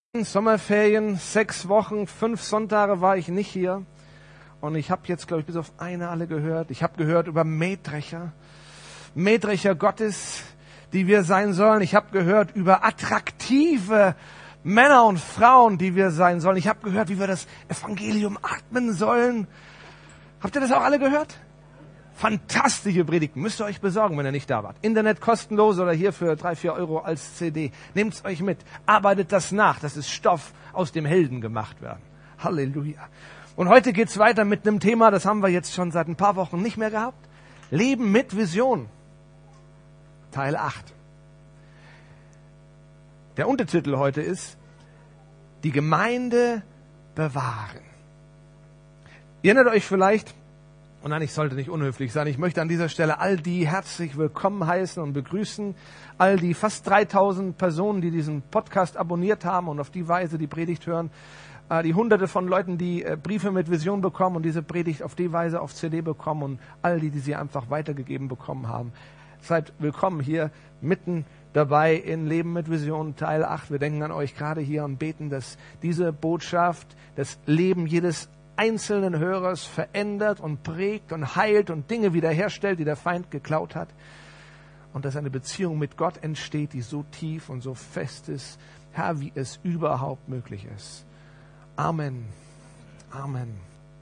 Sommerferien, 6 Wochen, 5 Sonntage war ich nicht hier. Und ich habe jetzt, glaube ich, bis auf eine alle gehört. Ich habe gehört über Mähdrescher Gottes, die wir sein sollen. Ich habe gehört über attraktive Männer und Frauen, die wir sein sollen. Ich habe gehört, wie wir das Evangelium atmen sollen. Habt ihr das auch alle gehört? Fantastische Predigten. Müsst ihr euch besorgen, wenn ihr nicht da wart. Internet kostenlos oder hier für 3-4 Euro als CD. Nehmt's euch mit. Arbeitet das nach. Das ist Stoff, aus dem Helden gemacht werden. Halleluja. Und heute geht's weiter mit einem Thema, das haben wir jetzt schon seit ein paar Wochen nicht mehr gehabt. Leben mit Vision. Teil 8. Der Untertitel heute ist: Die Gemeinde bewahren. Ihr erinnert euch vielleicht, und nein, ich sollte nicht unhöflich sein. Ich möchte an dieser Stelle all die herzlich willkommen heißen und begrüßen. All die fast 3000 Personen, die diesen Podcast abonniert haben und auf die Weise die Predigt hören. Die Hunderte von Leuten, die Briefe mit Vision bekommen und diese Predigt auf die Weise auf CD bekommen. Und all die sie einfach weitergegeben bekommen haben. Seid willkommen hier mitten dabei in Leben mit Vision Teil 8. Wir denken an euch gerade hier und beten, dass diese Botschaft das Leben jedes einzelnen Hörers verändert und prägt und heilt und Dinge wiederherstellt, die der Feind geklaut hat. Und dass eine Beziehung mit Gott entsteht, die so tief und so fest ist, Herr, wie es überhaupt möglich ist. Amen. Amen.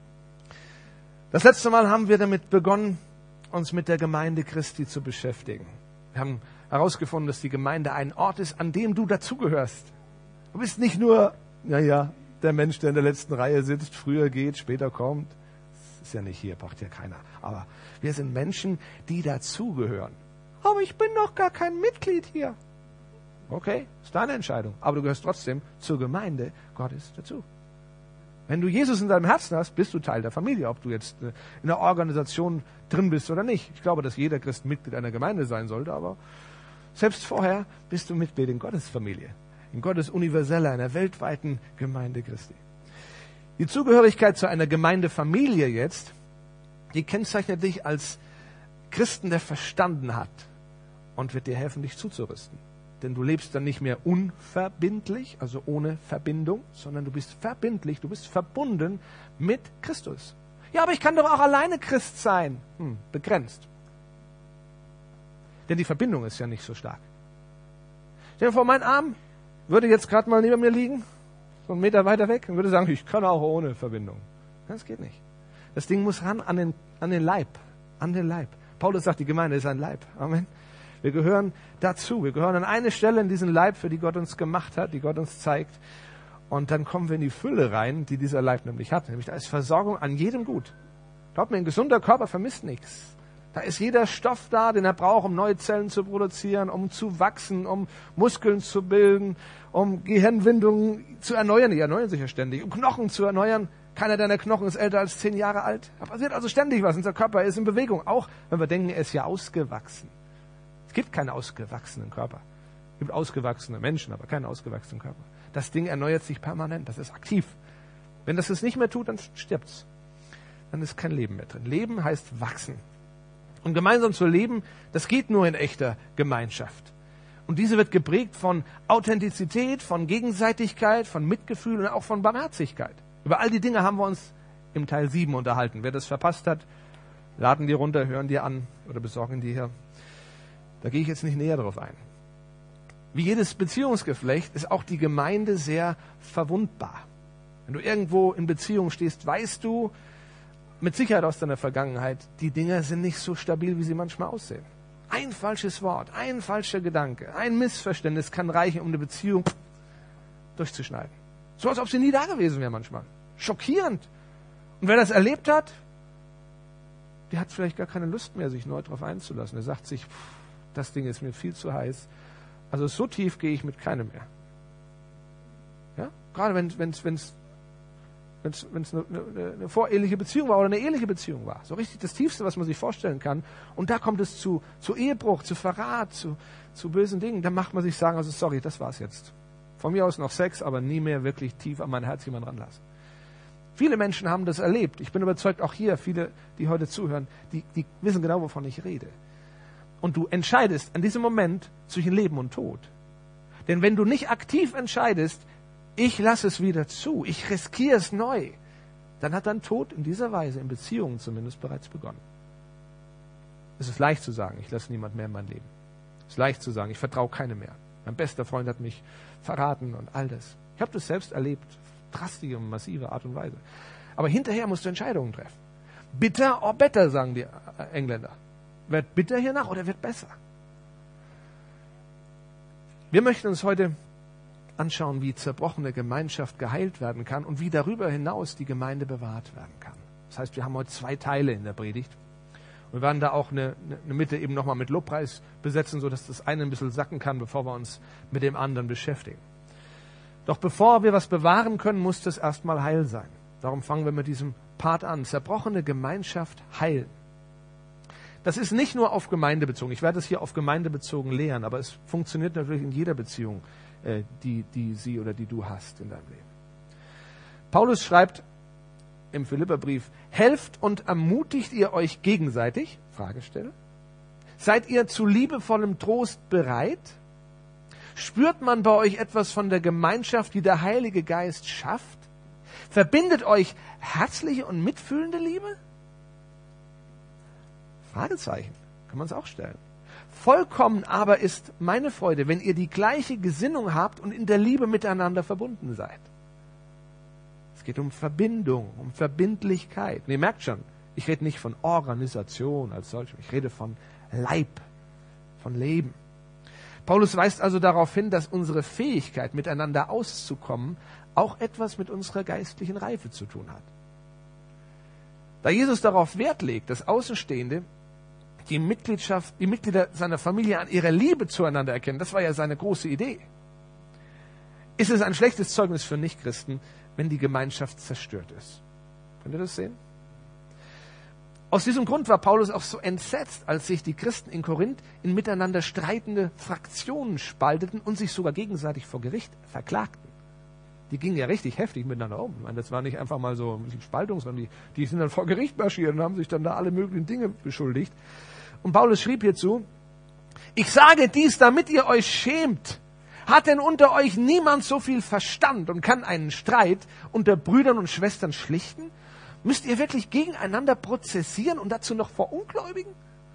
Das letzte Mal haben wir damit begonnen, uns mit der Gemeinde Christi zu beschäftigen. Wir haben herausgefunden, dass die Gemeinde ein Ort ist, an dem du dazugehörst. Du bist nicht nur, der Mensch, der in der letzten Reihe sitzt, früher geht, später kommt. Das ist ja nicht hier, braucht ja keiner. Aber wir sind Menschen, die dazugehören. Aber ich bin doch gar kein Mitglied hier. Okay, ist deine Entscheidung. Aber du gehörst trotzdem zur Gemeinde Gottes dazu. Wenn du Jesus in deinem Herzen hast, bist du Teil der Familie, ob du jetzt in der Organisation drin bist oder nicht. Ich glaube, dass jeder Christ Mitglied einer Gemeinde sein sollte, aber selbst vorher bist du Mitglied in Gottes Familie. In Gottes universeller, einer weltweiten Gemeinde Christi. Die Zugehörigkeit zu einer Gemeindefamilie jetzt, die kennzeichnet dich als Christen, der verstanden hat und wird dir helfen, dich zuzurüsten. Denn du lebst dann nicht mehr unverbindlich, also ohne Verbindung, sondern du bist verbindlich, du bist verbunden mit Christus. Ja, aber ich kann doch auch alleine Christ sein. Begrenzt. Denn die Verbindung ist ja nicht so stark. Stell dir vor, mein Arm würde jetzt gerade mal neben mir liegen, so einen Meter weiter weg, und würde sagen, ich kann auch ohne Verbindung. Das geht nicht. Das Ding muss ran an den Leib. An den Leib. Paulus sagt, die Gemeinde ist ein Leib. Amen. Wir gehören dazu. Wir gehören an eine Stelle in diesen Leib, für die Gott uns gemacht hat, die Gott uns zeigt. Und dann kommen wir in die Fülle rein, die dieser Leib nämlich hat. Nämlich da ist Versorgung an jedem gut. Glaubt mir, ein gesunder Körper vermisst nichts. Da ist jeder Stoff da, den er braucht, um neue Zellen zu produzieren, um zu wachsen, um Muskeln zu bilden, um Gehirnwindungen zu erneuern. Die erneuern sich ja ständig. Um Knochen zu erneuern. Keiner deiner Knochen ist älter als 10 Jahre alt. Da passiert also ständig was. Unser Körper ist in Bewegung. Auch wenn wir denken, er ist ja ausgewachsen. Es gibt keinen ausgewachsenen Körper. Es gibt ausgewachsene Menschen, aber keinen ausgewachsenen Körper. Das Ding erneuert sich permanent. Das ist aktiv. Wenn das es nicht mehr tut, dann stirbt's. Dann ist kein Leben mehr drin. Leben heißt wachsen. Und gemeinsam zu leben, das geht nur in echter Gemeinschaft. Und diese wird geprägt von Authentizität, von Gegenseitigkeit, von Mitgefühl und auch von Barmherzigkeit. Über all die Dinge haben wir uns im Teil 7 unterhalten. Wer das verpasst hat, laden die runter, hören die an oder besorgen die hier. Da gehe ich jetzt nicht näher drauf ein. Wie jedes Beziehungsgeflecht ist auch die Gemeinde sehr verwundbar. Wenn du irgendwo in Beziehung stehst, weißt du mit Sicherheit aus deiner Vergangenheit, die Dinge sind nicht so stabil, wie sie manchmal aussehen. Ein falsches Wort, ein falscher Gedanke, ein Missverständnis kann reichen, um eine Beziehung durchzuschneiden. So als ob sie nie da gewesen wäre manchmal. Schockierend. Und wer das erlebt hat, der hat vielleicht gar keine Lust mehr, sich neu darauf einzulassen. Er sagt sich, das Ding ist mir viel zu heiß. Also so tief gehe ich mit keinem mehr. Ja? Gerade wenn es eine voreheliche Beziehung war oder eine eheliche Beziehung war. So richtig das Tiefste, was man sich vorstellen kann. Und da kommt es zu Ehebruch, zu Verrat, zu bösen Dingen. Dann macht man sich sagen, also sorry, das war's jetzt. Von mir aus noch Sex, aber nie mehr wirklich tief an mein Herz jemand ranlassen. Viele Menschen haben das erlebt. Ich bin überzeugt, auch hier, viele, die heute zuhören, die wissen genau, wovon ich rede. Und du entscheidest an diesem Moment zwischen Leben und Tod. Denn wenn du nicht aktiv entscheidest, ich lasse es wieder zu, ich riskiere es neu, dann hat dein Tod in dieser Weise, in Beziehungen zumindest, bereits begonnen. Es ist leicht zu sagen, ich lasse niemand mehr in mein Leben. Es ist leicht zu sagen, ich vertraue keinem mehr. Mein bester Freund hat mich verraten und all das. Ich habe das selbst erlebt, drastische und massive Art und Weise. Aber hinterher musst du Entscheidungen treffen. Bitter or better, sagen die Engländer. Wird bitter hier nach oder wird besser? Wir möchten uns heute anschauen, wie zerbrochene Gemeinschaft geheilt werden kann und wie darüber hinaus die Gemeinde bewahrt werden kann. Das heißt, wir haben heute 2 Teile in der Predigt. Wir werden da auch eine Mitte eben nochmal mit Lobpreis besetzen, sodass das eine ein bisschen sacken kann, bevor wir uns mit dem anderen beschäftigen. Doch bevor wir was bewahren können, muss das erstmal heil sein. Darum fangen wir mit diesem Part an. Zerbrochene Gemeinschaft heilen. Das ist nicht nur auf Gemeinde bezogen. Ich werde es hier auf Gemeinde bezogen lehren, aber es funktioniert natürlich in jeder Beziehung, die sie oder die du hast in deinem Leben. Paulus schreibt im Philipperbrief: Helft und ermutigt ihr euch gegenseitig? Fragestelle. Seid ihr zu liebevollem Trost bereit? Spürt man bei euch etwas von der Gemeinschaft, die der Heilige Geist schafft? Verbindet euch herzliche und mitfühlende Liebe? Fragezeichen, kann man es auch stellen. Vollkommen aber ist meine Freude, wenn ihr die gleiche Gesinnung habt und in der Liebe miteinander verbunden seid. Es geht um Verbindung, um Verbindlichkeit. Und ihr merkt schon, ich rede nicht von Organisation als solchem, ich rede von Leib, von Leben. Paulus weist also darauf hin, dass unsere Fähigkeit, miteinander auszukommen, auch etwas mit unserer geistlichen Reife zu tun hat. Da Jesus darauf Wert legt, dass Außenstehende die Mitglieder seiner Familie an ihrer Liebe zueinander erkennen, das war ja seine große Idee, ist es ein schlechtes Zeugnis für Nichtchristen, wenn die Gemeinschaft zerstört ist. Könnt ihr das sehen? Aus diesem Grund war Paulus auch so entsetzt, als sich die Christen in Korinth in miteinander streitende Fraktionen spalteten und sich sogar gegenseitig vor Gericht verklagten. Die gingen ja richtig heftig miteinander um. Ich meine, das war nicht einfach mal so ein bisschen Spaltung, sondern die sind dann vor Gericht marschiert und haben sich dann da alle möglichen Dinge beschuldigt. Und Paulus schrieb hierzu: Ich sage dies, damit ihr euch schämt. Hat denn unter euch niemand so viel Verstand und kann einen Streit unter Brüdern und Schwestern schlichten? Müsst ihr wirklich gegeneinander prozessieren und dazu noch vor Ungläubigen?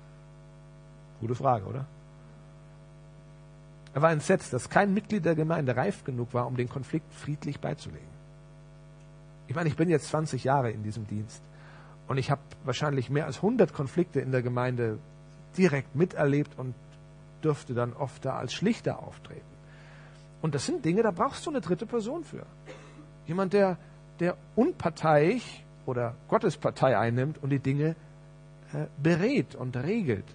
Gute Frage, oder? Er war entsetzt, dass kein Mitglied der Gemeinde reif genug war, um den Konflikt friedlich beizulegen. Ich meine, ich bin jetzt 20 Jahre in diesem Dienst und ich habe wahrscheinlich mehr als 100 Konflikte in der Gemeinde direkt miterlebt und dürfte dann oft da als Schlichter auftreten. Und das sind Dinge, da brauchst du eine dritte Person für. Jemand, der unparteiisch oder Gottes Partei einnimmt und die Dinge berät und regelt.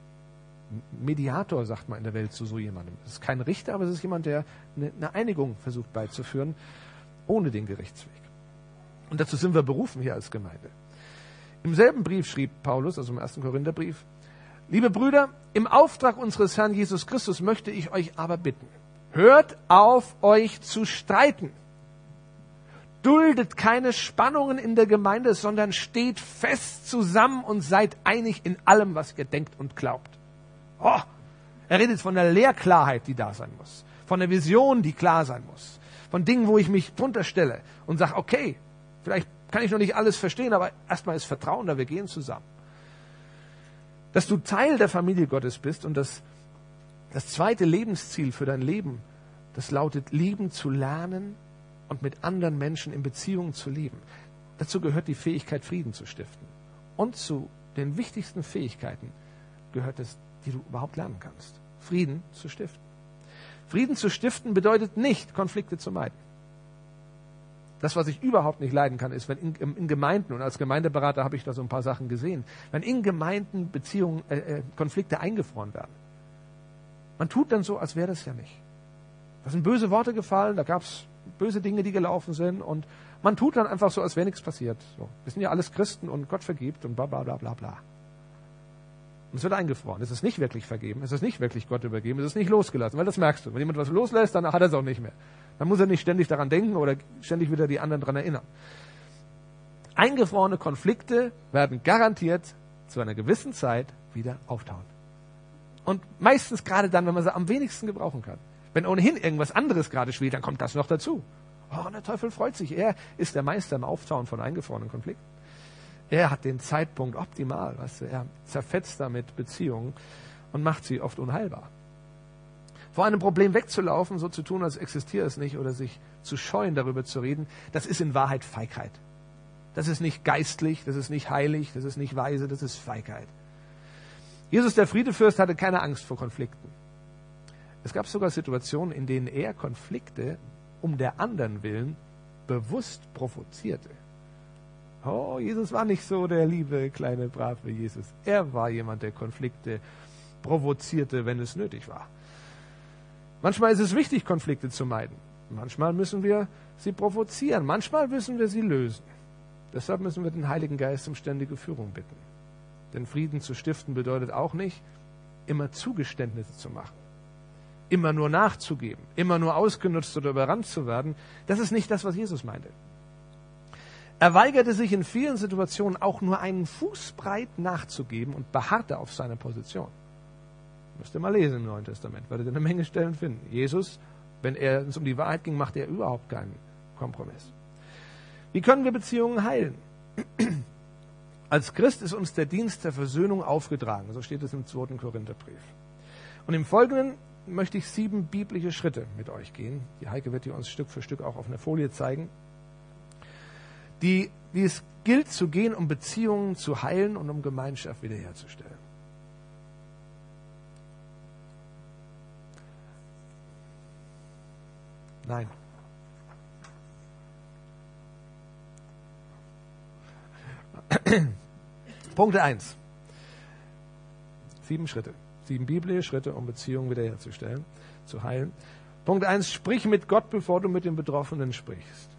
Mediator, sagt man in der Welt zu so jemandem. Es ist kein Richter, aber es ist jemand, der eine Einigung versucht beizuführen, ohne den Gerichtsweg. Und dazu sind wir berufen hier als Gemeinde. Im selben Brief schrieb Paulus, also im 1. Korintherbrief: Liebe Brüder, im Auftrag unseres Herrn Jesus Christus möchte ich euch aber bitten, hört auf, euch zu streiten. Duldet keine Spannungen in der Gemeinde, sondern steht fest zusammen und seid einig in allem, was ihr denkt und glaubt. Oh, er redet von der Lehrklarheit, die da sein muss. Von der Vision, die klar sein muss. Von Dingen, wo ich mich drunter stelle und sage, okay, vielleicht kann ich noch nicht alles verstehen, aber erstmal ist Vertrauen da, wir gehen zusammen. Dass du Teil der Familie Gottes bist und das zweite Lebensziel für dein Leben, das lautet, lieben zu lernen und mit anderen Menschen in Beziehungen zu leben. Dazu gehört die Fähigkeit, Frieden zu stiften. Und zu den wichtigsten Fähigkeiten gehört es, die du überhaupt lernen kannst. Frieden zu stiften. Frieden zu stiften bedeutet nicht, Konflikte zu meiden. Das, was ich überhaupt nicht leiden kann, ist, wenn in Gemeinden, und als Gemeindeberater habe ich da so ein paar Sachen gesehen, wenn in Gemeinden Konflikte eingefroren werden. Man tut dann so, als wäre das ja nicht. Da sind böse Worte gefallen, da gab es böse Dinge, die gelaufen sind, und man tut dann einfach so, als wäre nichts passiert. So. Wir sind ja alles Christen und Gott vergibt und bla bla bla bla bla. Und es wird eingefroren. Es ist nicht wirklich vergeben, es ist nicht wirklich Gott übergeben, es ist nicht losgelassen, weil das merkst du. Wenn jemand was loslässt, dann hat er es auch nicht mehr. Dann muss er nicht ständig daran denken oder ständig wieder die anderen daran erinnern. Eingefrorene Konflikte werden garantiert zu einer gewissen Zeit wieder auftauen. Und meistens gerade dann, wenn man sie am wenigsten gebrauchen kann. Wenn ohnehin irgendwas anderes gerade spielt, dann kommt das noch dazu. Oh, und der Teufel freut sich. Er ist der Meister im Auftauen von eingefrorenen Konflikten. Er hat den Zeitpunkt optimal. Weißt du? Er zerfetzt damit Beziehungen und macht sie oft unheilbar. Vor einem Problem wegzulaufen, so zu tun, als existiert es nicht, oder sich zu scheuen, darüber zu reden, das ist in Wahrheit Feigheit. Das ist nicht geistlich, das ist nicht heilig, das ist nicht weise, das ist Feigheit. Jesus, der Friedefürst, hatte keine Angst vor Konflikten. Es gab sogar Situationen, in denen er Konflikte um der anderen willen bewusst provozierte. Oh, Jesus war nicht so der liebe, kleine, brave Jesus. Er war jemand, der Konflikte provozierte, wenn es nötig war. Manchmal ist es wichtig, Konflikte zu meiden. Manchmal müssen wir sie provozieren. Manchmal müssen wir sie lösen. Deshalb müssen wir den Heiligen Geist um ständige Führung bitten. Denn Frieden zu stiften bedeutet auch nicht, immer Zugeständnisse zu machen. Immer nur nachzugeben. Immer nur ausgenutzt oder überrannt zu werden. Das ist nicht das, was Jesus meinte. Er weigerte sich in vielen Situationen auch nur einen Fußbreit nachzugeben und beharrte auf seiner Position. Müsst ihr mal lesen im Neuen Testament, werdet ihr eine Menge Stellen finden. Jesus, wenn es um die Wahrheit ging, machte er überhaupt keinen Kompromiss. Wie können wir Beziehungen heilen? Als Christ ist uns der Dienst der Versöhnung aufgetragen, so steht es im 2. Korintherbrief. Und im Folgenden möchte ich 7 biblische Schritte mit euch gehen. Die Heike wird die uns Stück für Stück auch auf einer Folie zeigen. Die es gilt zu gehen, um Beziehungen zu heilen und um Gemeinschaft wiederherzustellen. Nein. Punkt 1. 7 Schritte. 7 biblische Schritte, um Beziehungen wiederherzustellen, zu heilen. Punkt 1. Sprich mit Gott, bevor du mit dem Betroffenen sprichst.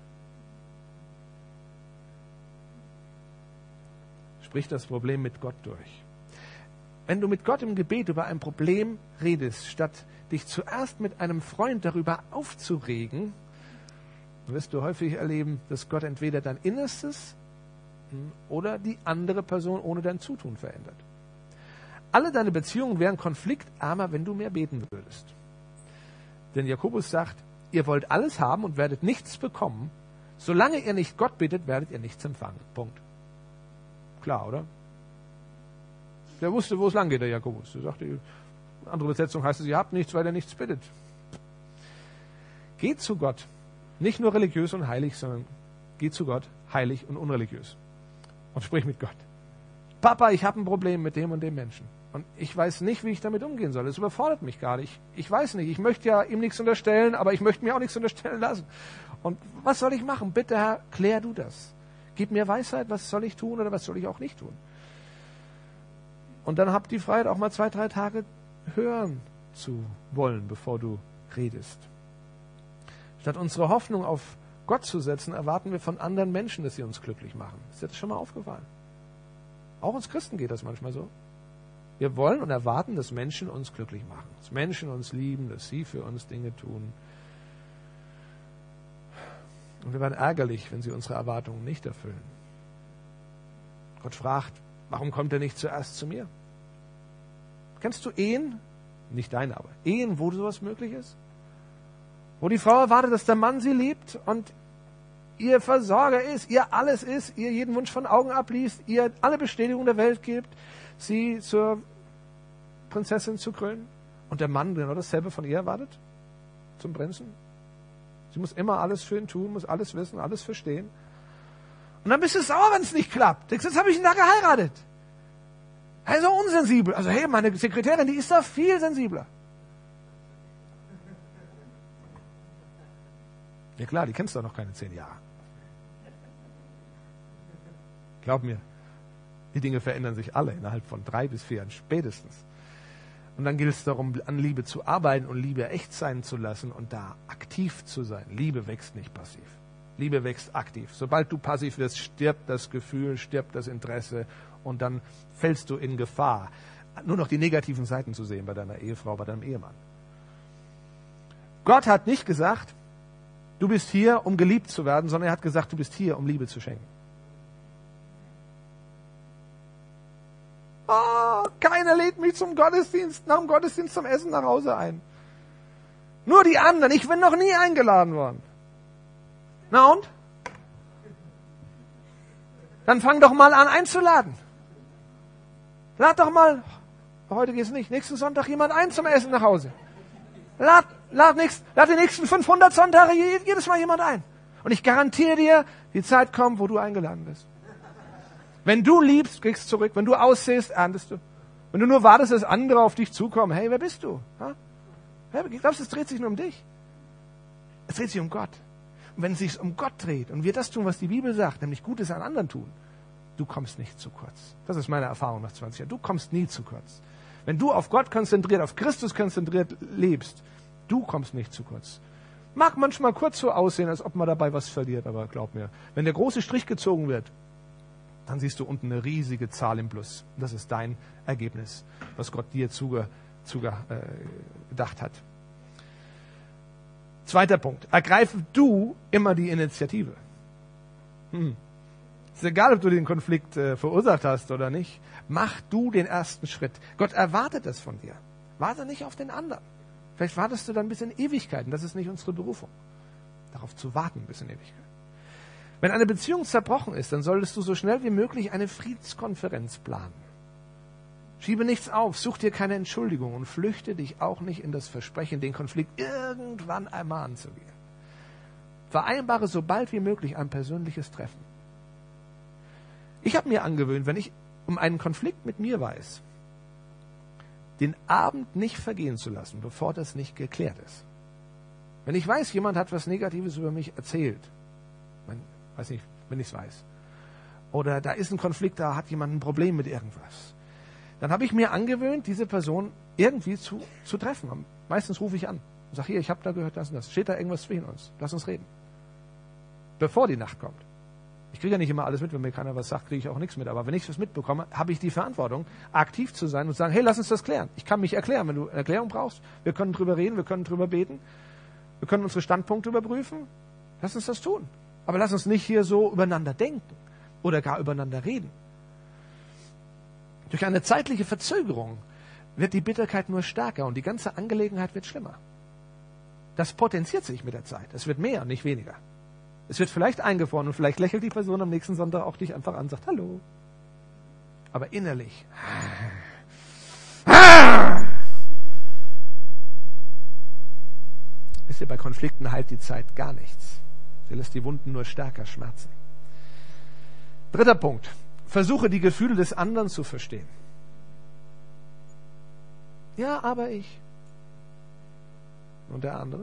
Sprich das Problem mit Gott durch. Wenn du mit Gott im Gebet über ein Problem redest, statt dich zuerst mit einem Freund darüber aufzuregen, wirst du häufig erleben, dass Gott entweder dein Innerstes oder die andere Person ohne dein Zutun verändert. Alle deine Beziehungen wären konfliktärmer, wenn du mehr beten würdest. Denn Jakobus sagt, ihr wollt alles haben und werdet nichts bekommen. Solange ihr nicht Gott bittet, werdet ihr nichts empfangen. Punkt. Klar, oder? Der wusste, wo es lang geht, der Jakobus. Er sagte, in andere Übersetzung heißt es, ihr habt nichts, weil ihr nichts bittet. Geht zu Gott. Nicht nur religiös und heilig, sondern geht zu Gott, heilig und unreligiös. Und sprich mit Gott. Papa, ich habe ein Problem mit dem und dem Menschen. Und ich weiß nicht, wie ich damit umgehen soll. Es überfordert mich gerade. Ich weiß nicht. Ich möchte ja ihm nichts unterstellen, aber ich möchte mir auch nichts unterstellen lassen. Und was soll ich machen? Bitte, Herr, klär du das. Gib mir Weisheit, was soll ich tun oder was soll ich auch nicht tun. Und dann habt die Freiheit, auch mal 2, 3 Tage hören zu wollen, bevor du redest. Statt unsere Hoffnung auf Gott zu setzen, erwarten wir von anderen Menschen, dass sie uns glücklich machen. Ist dir das schon mal aufgefallen? Auch uns Christen geht das manchmal so. Wir wollen und erwarten, dass Menschen uns glücklich machen. Dass Menschen uns lieben, dass sie für uns Dinge tun. Und wir werden ärgerlich, wenn sie unsere Erwartungen nicht erfüllen. Gott fragt, warum kommt er nicht zuerst zu mir? Kennst du Ehen? Nicht deine, aber Ehen, wo sowas möglich ist? Wo die Frau erwartet, dass der Mann sie liebt und ihr Versorger ist, ihr alles ist, ihr jeden Wunsch von Augen abliest, ihr alle Bestätigung der Welt gibt, sie zur Prinzessin zu krönen und der Mann genau dasselbe von ihr erwartet, zum Prinzen. Sie muss immer alles für ihn tun, muss alles wissen, alles verstehen. Und dann bist du sauer, wenn es nicht klappt. Denkst, jetzt habe ich ihn da geheiratet. Er ist so unsensibel. Also hey, meine Sekretärin, die ist da viel sensibler. Ja klar, die kennst du doch noch keine 10 Jahre. Glaub mir, die Dinge verändern sich alle innerhalb von 3 bis 4 Jahren spätestens. Und dann gilt es darum, an Liebe zu arbeiten und Liebe echt sein zu lassen und da aktiv zu sein. Liebe wächst nicht passiv. Liebe wächst aktiv. Sobald du passiv wirst, stirbt das Gefühl, stirbt das Interesse und dann fällst du in Gefahr, nur noch die negativen Seiten zu sehen bei deiner Ehefrau, bei deinem Ehemann. Gott hat nicht gesagt, du bist hier, um geliebt zu werden, sondern er hat gesagt, du bist hier, um Liebe zu schenken. Oh, keiner lädt mich zum Gottesdienst, nach dem Gottesdienst zum Essen nach Hause ein. Nur die anderen, ich bin noch nie eingeladen worden. Na und? Dann fang doch mal an einzuladen. Lad doch mal, heute geht's nicht, nächsten Sonntag jemand ein zum Essen nach Hause. Lad die nächsten 500 Sonntage jedes Mal jemand ein. Und ich garantiere dir, die Zeit kommt, wo du eingeladen bist. Wenn du liebst, kriegst du zurück. Wenn du aussehst, erntest du. Wenn du nur wartest, dass andere auf dich zukommen, hey, wer bist du? Ha? Glaubst du, es dreht sich nur um dich? Es dreht sich um Gott. Und wenn es sich um Gott dreht und wir das tun, was die Bibel sagt, nämlich Gutes an anderen tun, du kommst nicht zu kurz. Das ist meine Erfahrung nach 20 Jahren. Du kommst nie zu kurz. Wenn du auf Gott konzentriert, auf Christus konzentriert lebst, du kommst nicht zu kurz. Mag manchmal kurz so aussehen, als ob man dabei was verliert, aber glaub mir, wenn der große Strich gezogen wird, dann siehst du unten eine riesige Zahl im Plus. Das ist dein Ergebnis, was Gott dir gedacht hat. Zweiter Punkt. Ergreife du immer die Initiative. Ist egal, ob du den Konflikt verursacht hast oder nicht. Mach du den ersten Schritt. Gott erwartet das von dir. Warte nicht auf den anderen. Vielleicht wartest du dann bis in Ewigkeiten. Das ist nicht unsere Berufung. Darauf zu warten bis in Ewigkeit. Wenn eine Beziehung zerbrochen ist, dann solltest du so schnell wie möglich eine Friedenskonferenz planen. Schiebe nichts auf, such dir keine Entschuldigung und flüchte dich auch nicht in das Versprechen, den Konflikt irgendwann einmal anzugehen. Vereinbare so bald wie möglich ein persönliches Treffen. Ich habe mir angewöhnt, wenn ich um einen Konflikt mit mir weiß, den Abend nicht vergehen zu lassen, bevor das nicht geklärt ist. Wenn ich weiß, jemand hat was Negatives über mich erzählt, weiß nicht, wenn ich es weiß, oder da ist ein Konflikt, da hat jemand ein Problem mit irgendwas, dann habe ich mir angewöhnt, diese Person irgendwie zu treffen. Meistens rufe ich an und sage, hier, ich habe da gehört, das und das. Steht da irgendwas zwischen uns? Lass uns reden. Bevor die Nacht kommt. Ich kriege ja nicht immer alles mit, wenn mir keiner was sagt, kriege ich auch nichts mit. Aber wenn ich was mitbekomme, habe ich die Verantwortung, aktiv zu sein und zu sagen, hey, lass uns das klären. Ich kann mich erklären, wenn du eine Erklärung brauchst. Wir können drüber reden, wir können drüber beten. Wir können unsere Standpunkte überprüfen. Lass uns das tun. Aber lass uns nicht hier so übereinander denken oder gar übereinander reden. Durch eine zeitliche Verzögerung wird die Bitterkeit nur stärker und die ganze Angelegenheit wird schlimmer. Das potenziert sich mit der Zeit. Es wird mehr und nicht weniger. Es wird vielleicht eingefroren und vielleicht lächelt die Person am nächsten Sonntag auch dich einfach an und sagt Hallo. Aber innerlich. Wisst ihr, bei Konflikten heilt die Zeit gar nichts. Sie lässt die Wunden nur stärker schmerzen. Dritter Punkt. Versuche die Gefühle des anderen zu verstehen. Ja, aber ich. Und der andere?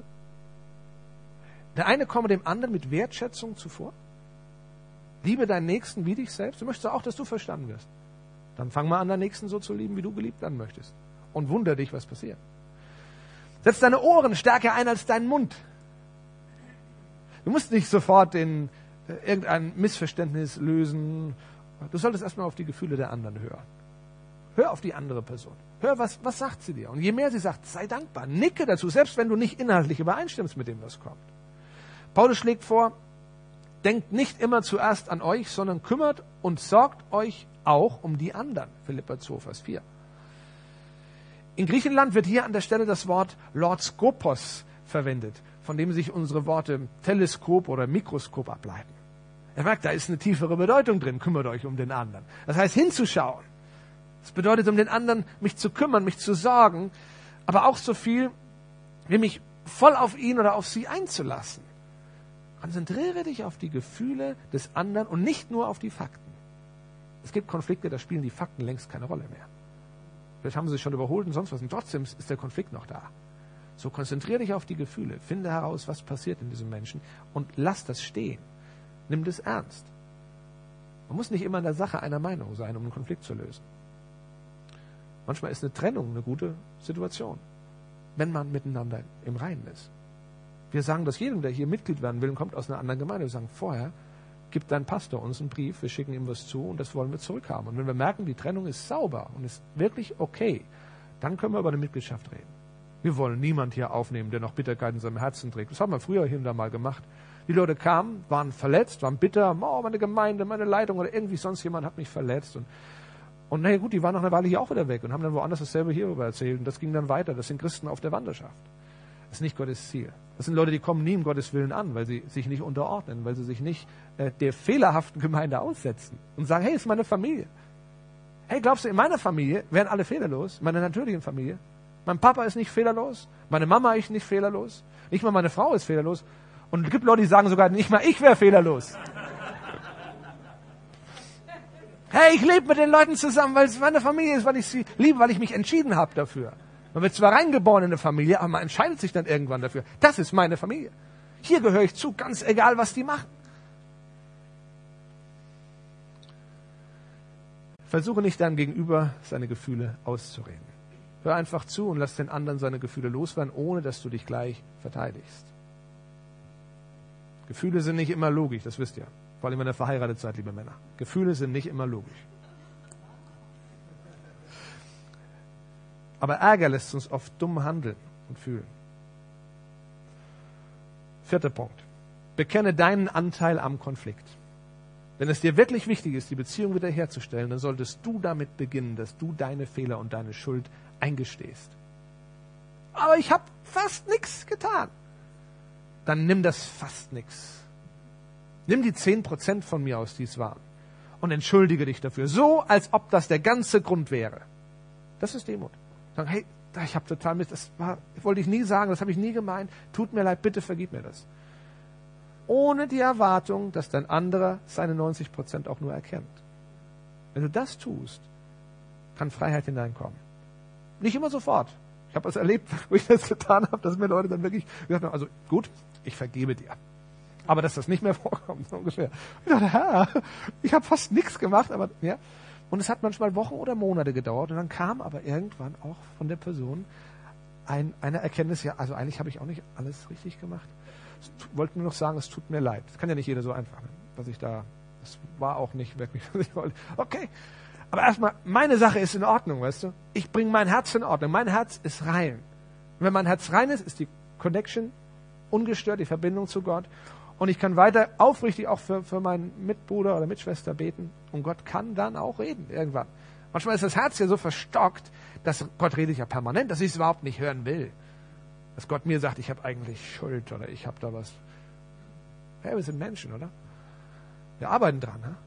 Der eine komme dem anderen mit Wertschätzung zuvor. Liebe deinen Nächsten wie dich selbst. Du möchtest auch, dass du verstanden wirst. Dann fang mal an, deinen Nächsten so zu lieben, wie du geliebt werden möchtest. Und wundere dich, was passiert. Setz deine Ohren stärker ein als deinen Mund. Du musst nicht sofort irgendein Missverständnis lösen. Du solltest erstmal auf die Gefühle der anderen hören. Hör auf die andere Person. Hör, was sagt sie dir. Und je mehr sie sagt, sei dankbar. Nicke dazu, selbst wenn du nicht inhaltlich übereinstimmst mit dem, was kommt. Paulus schlägt vor, denkt nicht immer zuerst an euch, sondern kümmert und sorgt euch auch um die anderen. Philipper 2, Vers 4. In Griechenland wird hier an der Stelle das Wort Lordzkopos verwendet, von dem sich unsere Worte Teleskop oder Mikroskop ableiten. Er merkt, da ist eine tiefere Bedeutung drin, kümmert euch um den anderen. Das heißt, hinzuschauen. Das bedeutet, um den anderen mich zu kümmern, mich zu sorgen, aber auch so viel, wie mich voll auf ihn oder auf sie einzulassen. Konzentriere dich auf die Gefühle des anderen und nicht nur auf die Fakten. Es gibt Konflikte, da spielen die Fakten längst keine Rolle mehr. Vielleicht haben sie sich schon überholt und sonst was. Und trotzdem ist der Konflikt noch da. So konzentriere dich auf die Gefühle. Finde heraus, was passiert in diesem Menschen und lass das stehen. Nimm das ernst. Man muss nicht immer in der Sache einer Meinung sein, um einen Konflikt zu lösen. Manchmal ist eine Trennung eine gute Situation, wenn man miteinander im Reinen ist. Wir sagen das jedem, der hier Mitglied werden will und kommt aus einer anderen Gemeinde. Wir sagen vorher, gibt dein Pastor uns einen Brief, wir schicken ihm was zu und das wollen wir zurückhaben. Und wenn wir merken, die Trennung ist sauber und ist wirklich okay, dann können wir über eine Mitgliedschaft reden. Wir wollen niemand hier aufnehmen, der noch Bitterkeit in seinem Herzen trägt. Das haben wir früher hier und da mal gemacht. Die Leute kamen, waren verletzt, waren bitter, meine Gemeinde, meine Leitung oder irgendwie sonst jemand hat mich verletzt. Und naja gut, die waren nach einer Weile hier auch wieder weg und haben dann woanders dasselbe hierüber erzählt. Und das ging dann weiter. Das sind Christen auf der Wanderschaft. Das ist nicht Gottes Ziel. Das sind Leute, die kommen nie um Gottes Willen an, weil sie sich nicht unterordnen, weil sie sich nicht der fehlerhaften Gemeinde aussetzen und sagen, hey, ist meine Familie. Hey, glaubst du, in meiner Familie wären alle fehlerlos? In meiner natürlichen Familie? Mein Papa ist nicht fehlerlos, meine Mama ist nicht fehlerlos, nicht mal meine Frau ist fehlerlos. Und es gibt Leute, die sagen sogar, nicht mal ich wäre fehlerlos. Hey, ich lebe mit den Leuten zusammen, weil es meine Familie ist, weil ich sie liebe, weil ich mich entschieden habe dafür. Man wird zwar reingeboren in eine Familie, aber man entscheidet sich dann irgendwann dafür. Das ist meine Familie. Hier gehöre ich zu, ganz egal, was die machen. Versuche nicht deinem Gegenüber seine Gefühle auszureden. Hör einfach zu und lass den anderen seine Gefühle loswerden, ohne dass du dich gleich verteidigst. Gefühle sind nicht immer logisch, das wisst ihr. Vor allem in der verheirateten Zeit, liebe Männer. Gefühle sind nicht immer logisch. Aber Ärger lässt uns oft dumm handeln und fühlen. 4. Punkt. Bekenne deinen Anteil am Konflikt. Wenn es dir wirklich wichtig ist, die Beziehung wiederherzustellen, dann solltest du damit beginnen, dass du deine Fehler und deine Schuld eingestehst. Aber ich habe fast nichts getan. Dann nimm das fast nichts. Nimm die 10% von mir aus, die es waren, und entschuldige dich dafür. So, als ob das der ganze Grund wäre. Das ist Demut. Sagen, hey, ich habe total Mist, das wollte ich nie sagen, das habe ich nie gemeint. Tut mir leid, bitte vergib mir das. Ohne die Erwartung, dass dein anderer seine 90% auch nur erkennt. Wenn du das tust, kann Freiheit hineinkommen. Nicht immer sofort. Ich habe es erlebt, wo ich das getan habe, dass mir Leute dann wirklich gesagt haben, also gut, ich vergebe dir. Aber dass das nicht mehr vorkommt, so ungefähr. Ich dachte, Herr, ich habe fast nichts gemacht, aber ja. Und es hat manchmal Wochen oder Monate gedauert und dann kam aber irgendwann auch von der Person eine Erkenntnis, ja, also eigentlich habe ich auch nicht alles richtig gemacht. Ich wollte nur noch sagen, es tut mir leid. Das kann ja nicht jeder so einfach, dass ich da, das war auch nicht wirklich, was ich wollte. Okay, aber erstmal, meine Sache ist in Ordnung, weißt du? Ich bringe mein Herz in Ordnung. Mein Herz ist rein. Und wenn mein Herz rein ist die Connection ungestört, die Verbindung zu Gott. Und ich kann weiter aufrichtig auch für meinen Mitbruder oder Mitschwester beten. Und Gott kann dann auch reden, irgendwann. Manchmal ist das Herz ja so verstockt, dass Gott redet ja permanent, dass ich es überhaupt nicht hören will. Dass Gott mir sagt, ich habe eigentlich Schuld oder ich habe da was. Ja, wir sind Menschen, oder? Wir arbeiten dran. Ne?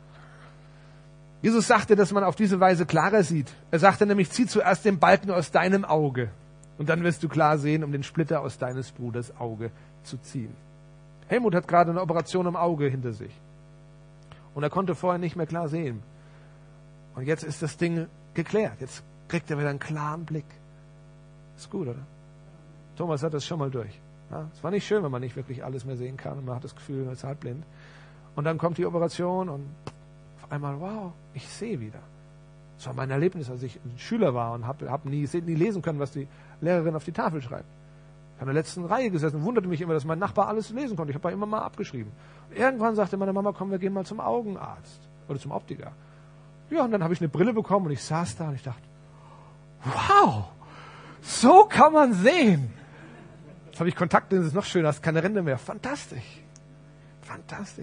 Jesus sagte, dass man auf diese Weise klarer sieht. Er sagte nämlich, zieh zuerst den Balken aus deinem Auge und dann wirst du klar sehen, um den Splitter aus deines Bruders Auge zu ziehen. Helmut hat gerade eine Operation im Auge hinter sich. Und er konnte vorher nicht mehr klar sehen. Und jetzt ist das Ding geklärt. Jetzt kriegt er wieder einen klaren Blick. Ist gut, oder? Thomas hat das schon mal durch. Ja, es war nicht schön, wenn man nicht wirklich alles mehr sehen kann und man hat das Gefühl, man ist halbblind. Und dann kommt die Operation und auf einmal, wow, ich sehe wieder. Das war mein Erlebnis, als ich ein Schüler war und hab nie lesen können, was die Lehrerin auf die Tafel schreibt. Ich habe in der letzten Reihe gesessen und wunderte mich immer, dass mein Nachbar alles lesen konnte. Ich habe immer mal abgeschrieben. Und irgendwann sagte meine Mama, komm, wir gehen mal zum Augenarzt oder zum Optiker. Ja, und dann habe ich eine Brille bekommen und ich saß da und ich dachte, wow, so kann man sehen. Jetzt habe ich Kontaktlinsen, das ist noch schöner, hast keine Ränder mehr. Fantastisch. Fantastisch.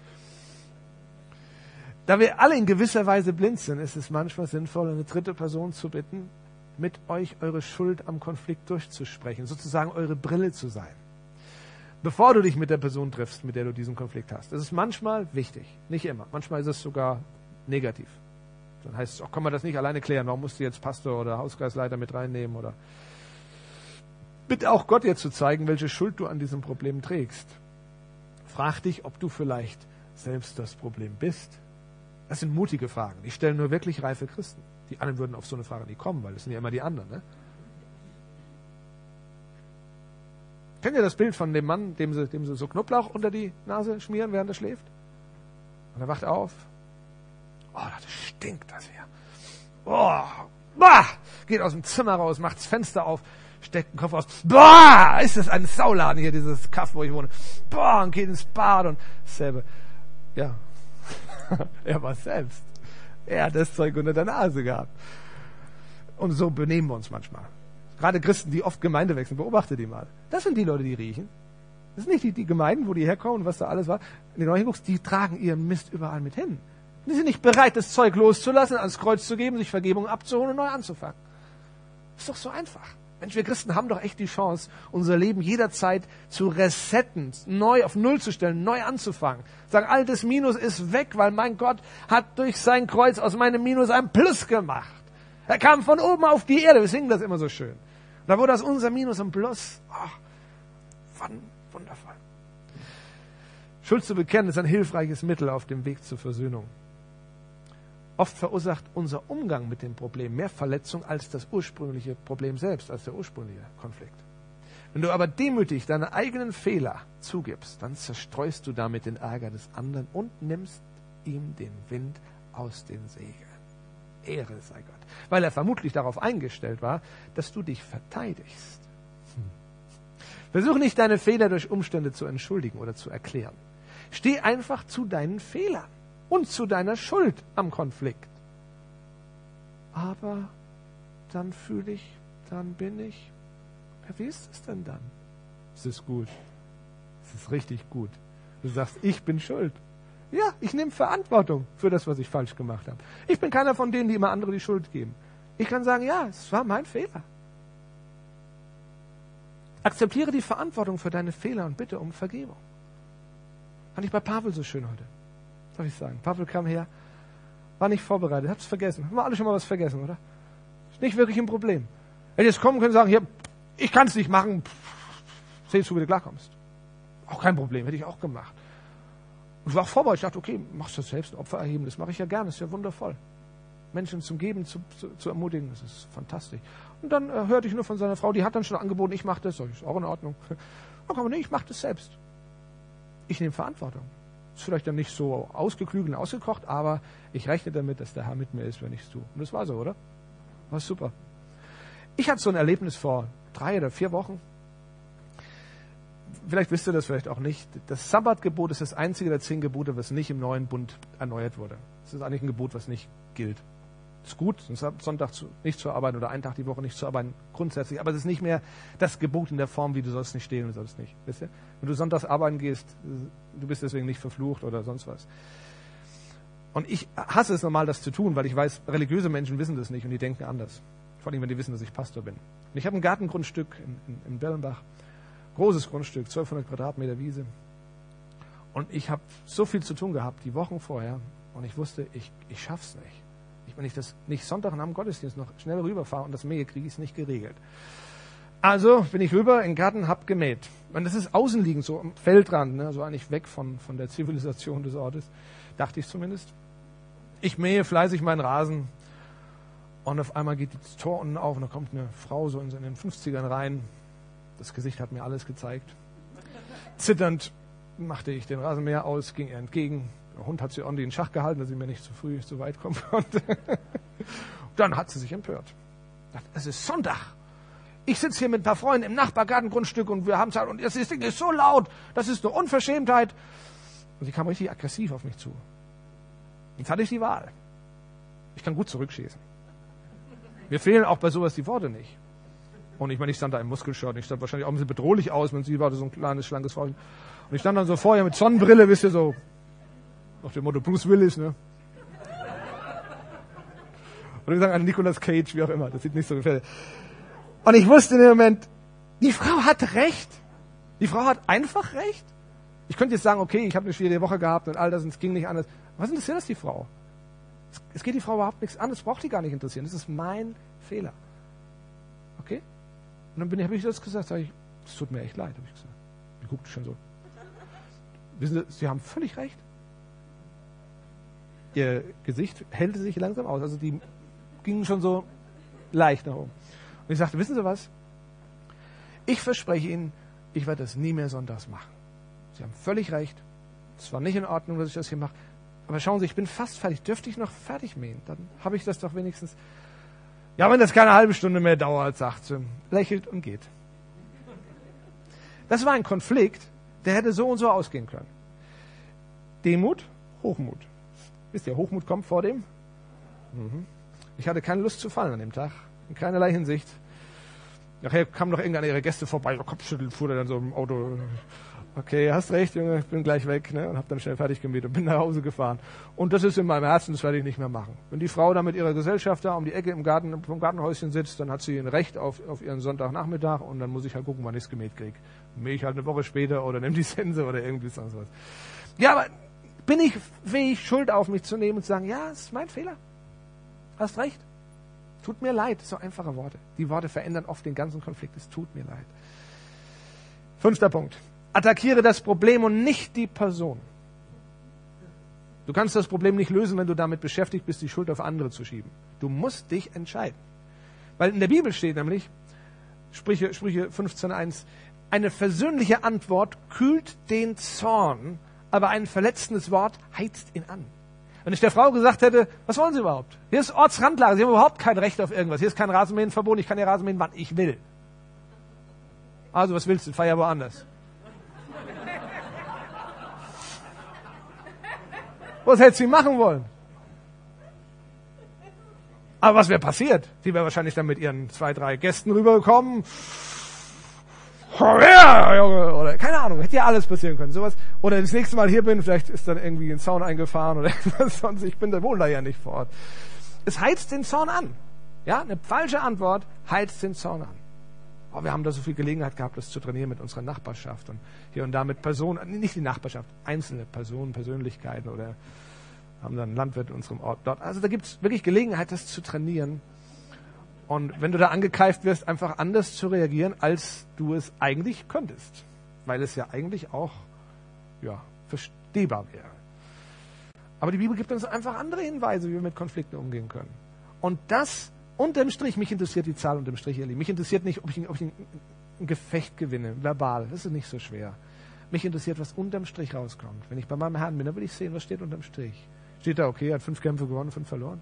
Da wir alle in gewisser Weise blind sind, ist es manchmal sinnvoll, eine dritte Person zu bitten, mit euch eure Schuld am Konflikt durchzusprechen, sozusagen eure Brille zu sein. Bevor du dich mit der Person triffst, mit der du diesen Konflikt hast. Das ist manchmal wichtig, nicht immer. Manchmal ist es sogar negativ. Dann heißt es, kann man das nicht alleine klären, warum musst du jetzt Pastor oder Hauskreisleiter mit reinnehmen? Oder bitte auch Gott dir zu zeigen, welche Schuld du an diesem Problem trägst. Frag dich, ob du vielleicht selbst das Problem bist. Das sind mutige Fragen. Ich stelle nur wirklich reife Christen. Die anderen würden auf so eine Frage nie kommen, weil das sind ja immer die anderen. Ne? Kennt ihr das Bild von dem Mann, dem sie so Knoblauch unter die Nase schmieren, während er schläft? Und er wacht auf. Oh, das stinkt das hier. Oh, bah! Geht aus dem Zimmer raus, macht das Fenster auf, steckt den Kopf aus. Boah, ist das ein Sauladen hier, dieses Kaff, wo ich wohne. Boah, und geht ins Bad und dasselbe. Ja, er war selbst. Er hat das Zeug unter der Nase gehabt. Und so benehmen wir uns manchmal. Gerade Christen, die oft Gemeinde wechseln, beobachte die mal. Das sind die Leute, die riechen. Das sind nicht die Gemeinden, wo die herkommen und was da alles war. Wenn du neu hinguckst, die tragen ihren Mist überall mit hin. Die sind nicht bereit, das Zeug loszulassen, ans Kreuz zu geben, sich Vergebung abzuholen und neu anzufangen. Ist doch so einfach. Mensch, wir Christen haben doch echt die Chance, unser Leben jederzeit zu resetten, neu auf Null zu stellen, neu anzufangen. Sagen, altes Minus ist weg, weil mein Gott hat durch sein Kreuz aus meinem Minus ein Plus gemacht. Er kam von oben auf die Erde, wir singen das immer so schön. Da wurde aus unser Minus ein Plus. Ach, wundervoll. Schuld zu bekennen ist ein hilfreiches Mittel auf dem Weg zur Versöhnung. Oft verursacht unser Umgang mit dem Problem mehr Verletzung als das ursprüngliche Problem selbst, als der ursprüngliche Konflikt. Wenn du aber demütig deine eigenen Fehler zugibst, dann zerstreust du damit den Ärger des anderen und nimmst ihm den Wind aus den Segeln. Ehre sei Gott. Weil er vermutlich darauf eingestellt war, dass du dich verteidigst. Versuch nicht, deine Fehler durch Umstände zu entschuldigen oder zu erklären. Steh einfach zu deinen Fehlern und zu deiner Schuld am Konflikt. Aber dann fühle ich, dann bin ich. Ja, wie ist es denn dann? Es ist gut. Es ist richtig gut. Du sagst, ich bin schuld. Ja, ich nehme Verantwortung für das, was ich falsch gemacht habe. Ich bin keiner von denen, die immer andere die Schuld geben. Ich kann sagen, ja, es war mein Fehler. Akzeptiere die Verantwortung für deine Fehler und bitte um Vergebung. Fand ich bei Pavel so schön heute. Darf ich sagen. Pavel kam her, war nicht vorbereitet, hat es vergessen. Haben wir alle schon mal was vergessen, oder? Ist nicht wirklich ein Problem. Hätte jetzt kommen können und sagen, hier, ich kann es nicht machen, seh zu, wie du klarkommst. Auch kein Problem, hätte ich auch gemacht. Und ich war auch vorbereitet, ich dachte, okay, machst du das selbst, Opfer erheben, das mache ich ja gerne, das ist ja wundervoll. Menschen zum Geben, zu ermutigen, das ist fantastisch. Und dann hörte ich nur von seiner Frau, die hat dann schon angeboten, ich mache das, ist auch in Ordnung. Dann kann man, nee, ich mache das selbst. Ich nehme Verantwortung. Ist vielleicht dann nicht so ausgeklügelt und ausgekocht, aber ich rechne damit, dass der Herr mit mir ist, wenn ich es tue. Und das war so, oder? War super. Ich hatte so ein Erlebnis vor 3 oder 4 Wochen. Vielleicht wisst ihr das vielleicht auch nicht. Das Sabbatgebot ist das einzige der 10 Gebote, was nicht im neuen Bund erneuert wurde. Es ist eigentlich ein Gebot, was nicht gilt. Ist gut, Sonntag nicht zu arbeiten oder einen Tag die Woche nicht zu arbeiten, grundsätzlich. Aber es ist nicht mehr das Gebot in der Form, wie du sollst nicht stehlen, du sollst nicht. Wisst ihr? Wenn du sonntags arbeiten gehst, du bist deswegen nicht verflucht oder sonst was. Und ich hasse es normal, das zu tun, weil ich weiß, religiöse Menschen wissen das nicht und die denken anders. Vor allem, wenn die wissen, dass ich Pastor bin. Und ich habe ein Gartengrundstück in Bellenbach. Großes Grundstück, 1200 Quadratmeter Wiese. Und ich habe so viel zu tun gehabt, die Wochen vorher. Und ich wusste, ich schaff's nicht. Wenn ich das nicht Sonntag nach dem Gottesdienst noch schnell rüberfahre und das mähe, kriege ich es nicht geregelt. Also bin ich rüber in den Garten, hab gemäht. Und das ist außenliegend, so am Feldrand, ne, so eigentlich weg von der Zivilisation des Ortes. Dachte ich zumindest. Ich mähe fleißig meinen Rasen. Und auf einmal geht das Tor unten auf und da kommt eine Frau so in den 50ern rein. Das Gesicht hat mir alles gezeigt. Zitternd machte ich den Rasenmäher aus, ging ihr entgegen. Der Hund hat sie ordentlich in Schach gehalten, dass sie mir nicht zu früh, zu weit kommen konnte. Dann hat sie sich empört. Es ist Sonntag. Ich sitze hier mit ein paar Freunden im Nachbargartengrundstück und wir haben Zeit und das Ding ist so laut, das ist eine Unverschämtheit. Und sie kam richtig aggressiv auf mich zu. Jetzt hatte ich die Wahl. Ich kann gut zurückschießen. Mir fehlen auch bei sowas die Worte nicht. Und ich meine, ich stand da im Muskelshirt und ich stand wahrscheinlich auch ein bisschen bedrohlich aus, wenn sie war so ein kleines, schlankes Frau. Und ich stand dann so vorher mit Sonnenbrille, wisst ihr, so nach dem Motto Bruce Willis, ne? Oder wir sagen an Nicolas Cage, wie auch immer, das sieht nicht so gefällig. Und ich wusste in dem Moment, die Frau hat recht. Die Frau hat einfach recht. Ich könnte jetzt sagen, okay, ich habe eine schwierige Woche gehabt und all das und es ging nicht anders. Was interessiert das die Frau? Es geht die Frau überhaupt nichts an, das braucht die gar nicht interessieren. Das ist mein Fehler. Okay? Und dann habe ich das gesagt, sage ich, es tut mir echt leid, habe ich gesagt. Die guckte schon so. Wissen Sie, Sie haben völlig recht. Ihr Gesicht hellte sich langsam aus. Also die gingen schon so leicht nach oben. Und ich sagte, wissen Sie was? Ich verspreche Ihnen, ich werde das nie mehr sonntags machen. Sie haben völlig recht. Es war nicht in Ordnung, dass ich das hier mache. Aber schauen Sie, ich bin fast fertig. Dürfte ich noch fertig mähen? Dann habe ich das doch wenigstens. Ja, wenn das keine halbe Stunde mehr dauert, sagt sie, lächelt und geht. Das war ein Konflikt, der hätte so und so ausgehen können. Demut, Hochmut. Wisst ihr, Hochmut kommt vor dem? Ich hatte keine Lust zu fallen an dem Tag. In keinerlei Hinsicht. Nachher kamen noch irgendeine ihrer Gäste vorbei, Kopfschütteln fuhr er dann so im Auto. Okay, hast recht, Junge, ich bin gleich weg, ne? Und habe dann schnell fertig gemäht und bin nach Hause gefahren. Und das ist in meinem Herzen, das werde ich nicht mehr machen. Wenn die Frau da mit ihrer Gesellschaft da um die Ecke im Garten, vom Gartenhäuschen sitzt, dann hat sie ein Recht auf ihren Sonntagnachmittag und dann muss ich halt gucken, wann ich es gemäht kriege. Mähe ich halt eine Woche später oder nehme die Sense oder irgendwie sonst was. Ja, aber bin ich fähig, Schuld auf mich zu nehmen und zu sagen, ja, es ist mein Fehler. Hast recht. Tut mir leid. So einfache Worte. Die Worte verändern oft den ganzen Konflikt. Es tut mir leid. 5. Punkt. Attackiere das Problem und nicht die Person. Du kannst das Problem nicht lösen, wenn du damit beschäftigt bist, die Schuld auf andere zu schieben. Du musst dich entscheiden. Weil in der Bibel steht nämlich, Sprüche 15,1, eine versöhnliche Antwort kühlt den Zorn, aber ein verletzendes Wort heizt ihn an. Wenn ich der Frau gesagt hätte, was wollen Sie überhaupt? Hier ist Ortsrandlage, Sie haben überhaupt kein Recht auf irgendwas. Hier ist kein Rasenmähenverbot, ich kann hier Rasenmähen, wann ich will. Also, was willst du? Feier woanders. Was hätte sie machen wollen? Aber was wäre passiert? Sie wäre wahrscheinlich dann mit ihren 2, 3 Gästen rübergekommen. Oder keine Ahnung, hätte ja alles passieren können. Sowas. Oder das nächste Mal hier bin, vielleicht ist dann irgendwie ein Zaun eingefahren oder irgendwas sonst. Ich bin da wohl da ja nicht vor Ort. Es heizt den Zorn an. Ja, eine falsche Antwort heizt den Zorn an. Oh, wir haben da so viel Gelegenheit gehabt, das zu trainieren mit unserer Nachbarschaft und hier und da mit Personen, nicht die Nachbarschaft, einzelne Personen, Persönlichkeiten oder haben dann einen Landwirt in unserem Ort dort. Also da gibt es wirklich Gelegenheit, das zu trainieren. Und wenn du da angekeift wirst, einfach anders zu reagieren, als du es eigentlich könntest. Weil es ja eigentlich auch verstehbar wäre. Aber die Bibel gibt uns einfach andere Hinweise, wie wir mit Konflikten umgehen können. Und das unterm Strich, mich interessiert die Zahl unterm Strich, ihr Lieben. Mich interessiert nicht, ob ich ein Gefecht gewinne, verbal. Das ist nicht so schwer. Mich interessiert, was unterm Strich rauskommt. Wenn ich bei meinem Herrn bin, dann will ich sehen, was steht unterm Strich. Steht da, okay, er hat 5 Kämpfe gewonnen, 5 verloren.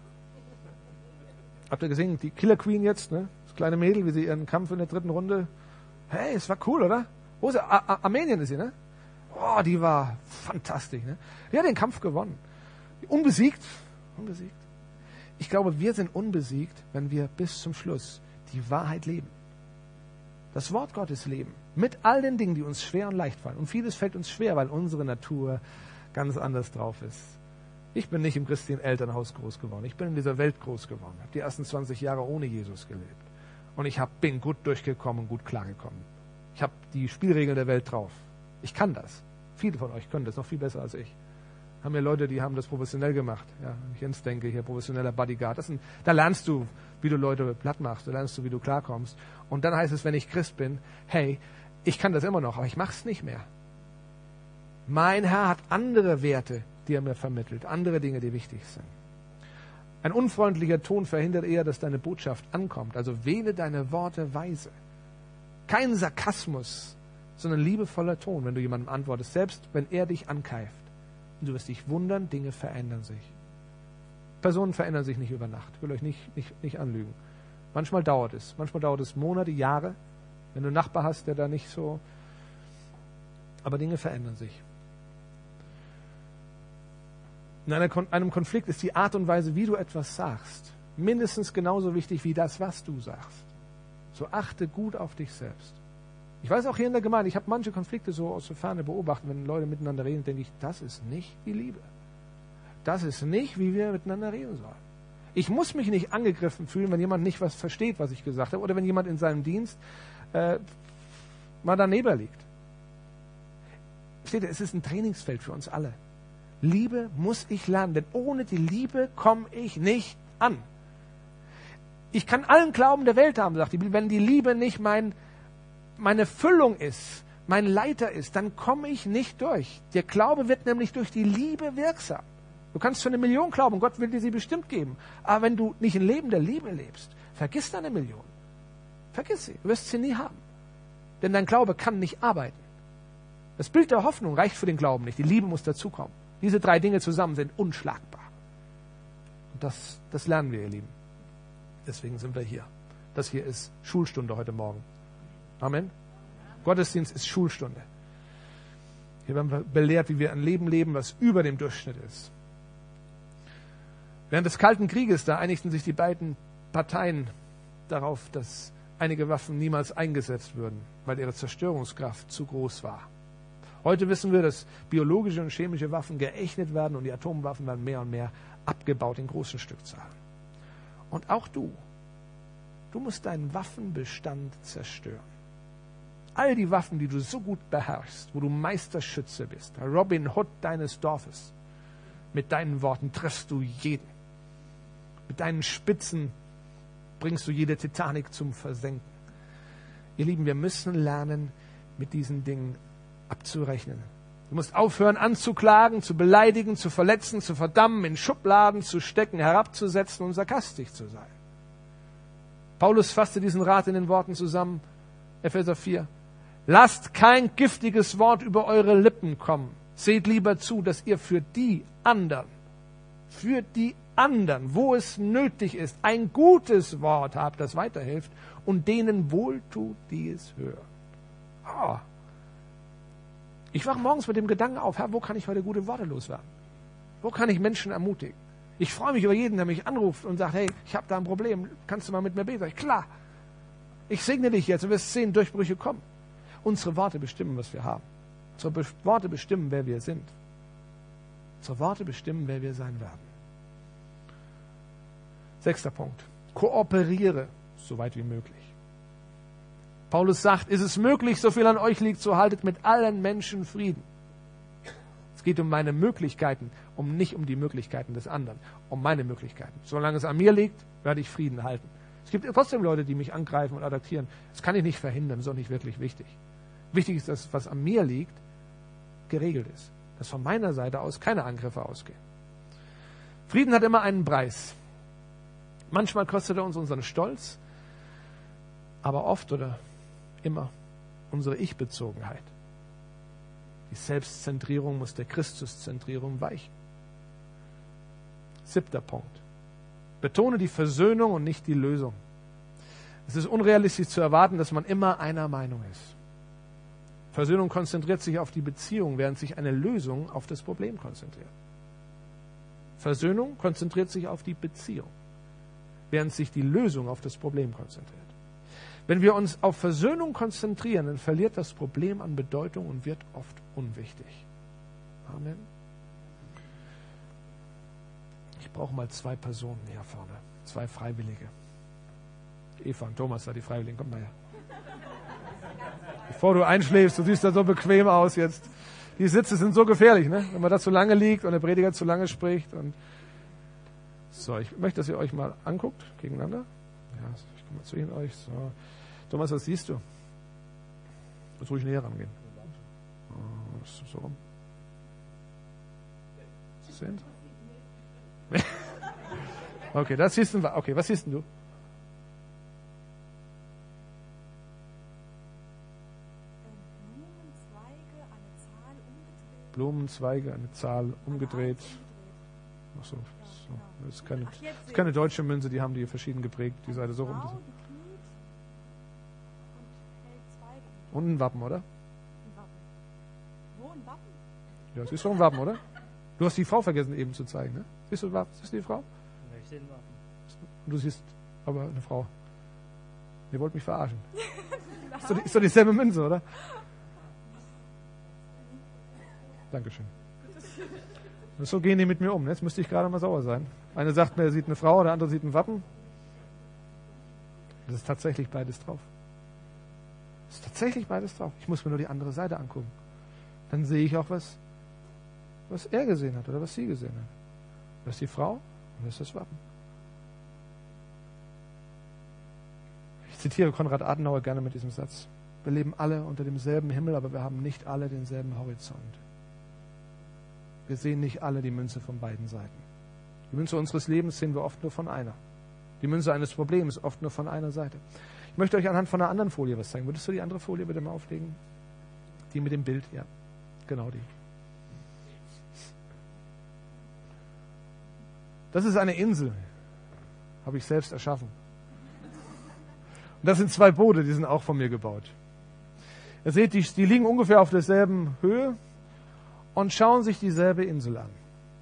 Habt ihr gesehen, die Killer Queen jetzt, ne? Das kleine Mädel, wie sie ihren Kampf in der 3. Runde. Hey, es war cool, oder? Wo ist sie? Armenien ist sie, ne? Oh, die war fantastisch, ne? Die hat den Kampf gewonnen. Unbesiegt. Ich glaube, wir sind unbesiegt, wenn wir bis zum Schluss die Wahrheit leben. Das Wort Gottes leben. Mit all den Dingen, die uns schwer und leicht fallen. Und vieles fällt uns schwer, weil unsere Natur ganz anders drauf ist. Ich bin nicht im christlichen Elternhaus groß geworden. Ich bin in dieser Welt groß geworden. Ich habe die ersten 20 Jahre ohne Jesus gelebt. Und ich bin gut durchgekommen und gut klargekommen. Ich habe die Spielregeln der Welt drauf. Ich kann das. Viele von euch können das noch viel besser als ich. Haben ja Leute, die haben das professionell gemacht. Ja, wenn ich Jens denke, hier professioneller Bodyguard. Da lernst du, wie du Leute platt machst. Da lernst du, wie du klarkommst. Und dann heißt es, wenn ich Christ bin, hey, ich kann das immer noch, aber ich mache es nicht mehr. Mein Herr hat andere Werte, die er mir vermittelt. Andere Dinge, die wichtig sind. Ein unfreundlicher Ton verhindert eher, dass deine Botschaft ankommt. Also wähle deine Worte weise. Kein Sarkasmus, sondern liebevoller Ton, wenn du jemandem antwortest. Selbst wenn er dich ankeift. Und du wirst dich wundern, Dinge verändern sich. Personen verändern sich nicht über Nacht. Ich will euch nicht anlügen. Manchmal dauert es. Manchmal dauert es Monate, Jahre. Wenn du einen Nachbar hast, der da nicht so... Aber Dinge verändern sich. In einem Konflikt ist die Art und Weise, wie du etwas sagst, mindestens genauso wichtig wie das, was du sagst. So achte gut auf dich selbst. Ich weiß auch hier in der Gemeinde, ich habe manche Konflikte so aus der Ferne beobachtet, wenn Leute miteinander reden, denke ich, das ist nicht die Liebe. Das ist nicht, wie wir miteinander reden sollen. Ich muss mich nicht angegriffen fühlen, wenn jemand nicht was versteht, was ich gesagt habe, oder wenn jemand in seinem Dienst mal daneben liegt. Versteht ihr, es ist ein Trainingsfeld für uns alle. Liebe muss ich lernen, denn ohne die Liebe komme ich nicht an. Ich kann allen Glauben der Welt haben, sagt die Bibel, wenn die Liebe nicht meine Füllung ist, mein Leiter ist, dann komme ich nicht durch. Der Glaube wird nämlich durch die Liebe wirksam. Du kannst für 1 Million glauben, Gott will dir sie bestimmt geben. Aber wenn du nicht ein Leben der Liebe lebst, vergiss deine Million. Vergiss sie, du wirst sie nie haben. Denn dein Glaube kann nicht arbeiten. Das Bild der Hoffnung reicht für den Glauben nicht. Die Liebe muss dazukommen. Diese 3 Dinge zusammen sind unschlagbar. Und das lernen wir, ihr Lieben. Deswegen sind wir hier. Das hier ist Schulstunde heute Morgen. Amen. Gottesdienst ist Schulstunde. Hier werden wir belehrt, wie wir ein Leben leben, was über dem Durchschnitt ist. Während des Kalten Krieges, da einigten sich die beiden Parteien darauf, dass einige Waffen niemals eingesetzt würden, weil ihre Zerstörungskraft zu groß war. Heute wissen wir, dass biologische und chemische Waffen geächtet werden und die Atomwaffen werden mehr und mehr abgebaut in großen Stückzahlen. Und auch du musst deinen Waffenbestand zerstören. All die Waffen, die du so gut beherrschst, wo du Meisterschütze bist, der Robin Hood deines Dorfes, mit deinen Worten triffst du jeden. Mit deinen Spitzen bringst du jede Titanic zum Versenken. Ihr Lieben, wir müssen lernen, mit diesen Dingen abzurechnen. Du musst aufhören anzuklagen, zu beleidigen, zu verletzen, zu verdammen, in Schubladen zu stecken, herabzusetzen und sarkastisch zu sein. Paulus fasste diesen Rat in den Worten zusammen, Epheser 4. Lasst kein giftiges Wort über eure Lippen kommen. Seht lieber zu, dass ihr für die anderen, wo es nötig ist, ein gutes Wort habt, das weiterhilft und denen wohltut, die es hören. Oh. Ich wache morgens mit dem Gedanken auf, Herr, wo kann ich heute gute Worte loswerden? Wo kann ich Menschen ermutigen? Ich freue mich über jeden, der mich anruft und sagt, hey, ich habe da ein Problem, kannst du mal mit mir beten? Sag ich, klar, ich segne dich jetzt und wirst sehen, Durchbrüche kommen. Unsere Worte bestimmen, was wir haben. Unsere Worte bestimmen, wer wir sind. Unsere Worte bestimmen, wer wir sein werden. 6. Punkt. Kooperiere, so weit wie möglich. Paulus sagt, ist es möglich, so viel an euch liegt, so haltet mit allen Menschen Frieden. Es geht um meine Möglichkeiten, nicht um die Möglichkeiten des anderen, um meine Möglichkeiten. Solange es an mir liegt, werde ich Frieden halten. Es gibt trotzdem Leute, die mich angreifen und attackieren. Das kann ich nicht verhindern, das ist auch nicht wirklich wichtig. Wichtig ist, dass was an mir liegt, geregelt ist. Dass von meiner Seite aus keine Angriffe ausgehen. Frieden hat immer einen Preis. Manchmal kostet er uns unseren Stolz, aber oft oder immer unsere Ich-Bezogenheit. Die Selbstzentrierung muss der Christuszentrierung weichen. 7. Punkt. Betone die Versöhnung und nicht die Lösung. Es ist unrealistisch zu erwarten, dass man immer einer Meinung ist. Versöhnung konzentriert sich auf die Beziehung, während sich eine Lösung auf das Problem konzentriert. Versöhnung konzentriert sich auf die Beziehung, während sich die Lösung auf das Problem konzentriert. Wenn wir uns auf Versöhnung konzentrieren, dann verliert das Problem an Bedeutung und wird oft unwichtig. Amen. Ich brauche mal 2 Personen hier vorne, 2 Freiwillige. Eva und Thomas, da die Freiwilligen, komm mal her. Bevor du einschläfst, du siehst da so bequem aus jetzt. Die Sitze sind so gefährlich, ne? Wenn man da zu lange liegt und der Prediger zu lange spricht. Und so, ich möchte, dass ihr euch mal anguckt, gegeneinander. Ja, ich komme mal zu Ihnen euch. So. Thomas, was siehst du? Du musst ruhig näher rangehen. So rum. Sehen? Okay, das siehst du. Okay, was siehst du? Blumenzweige, eine Zahl umgedreht. Ach so, das ist keine deutsche Münze, die haben die verschieden geprägt, die Seite so rum. Und ein Wappen, oder? Ein Wappen. Wo ein Wappen? Ja, siehst du ein Wappen, oder? Du hast die Frau vergessen eben zu zeigen, ne? Siehst du die Frau? Ich sehe ein Wappen. Und du siehst aber eine Frau. Ihr wollt mich verarschen. Ist doch dieselbe Münze, oder? Dankeschön. Und so gehen die mit mir um. Jetzt müsste ich gerade mal sauer sein. Eine sagt mir, er sieht eine Frau, der andere sieht ein Wappen. Das ist tatsächlich beides drauf. Das ist tatsächlich beides drauf. Ich muss mir nur die andere Seite angucken. Dann sehe ich auch, was er gesehen hat oder was sie gesehen hat. Das ist die Frau und das ist das Wappen. Ich zitiere Konrad Adenauer gerne mit diesem Satz. Wir leben alle unter demselben Himmel, aber wir haben nicht alle denselben Horizont. Wir sehen nicht alle die Münze von beiden Seiten. Die Münze unseres Lebens sehen wir oft nur von einer. Die Münze eines Problems oft nur von einer Seite. Ich möchte euch anhand von einer anderen Folie was zeigen. Würdest du die andere Folie bitte mal auflegen? Die mit dem Bild, ja. Genau die. Das ist eine Insel. Habe ich selbst erschaffen. Und das sind 2 Boote, die sind auch von mir gebaut. Ihr seht, die liegen ungefähr auf derselben Höhe und schauen sich dieselbe Insel an.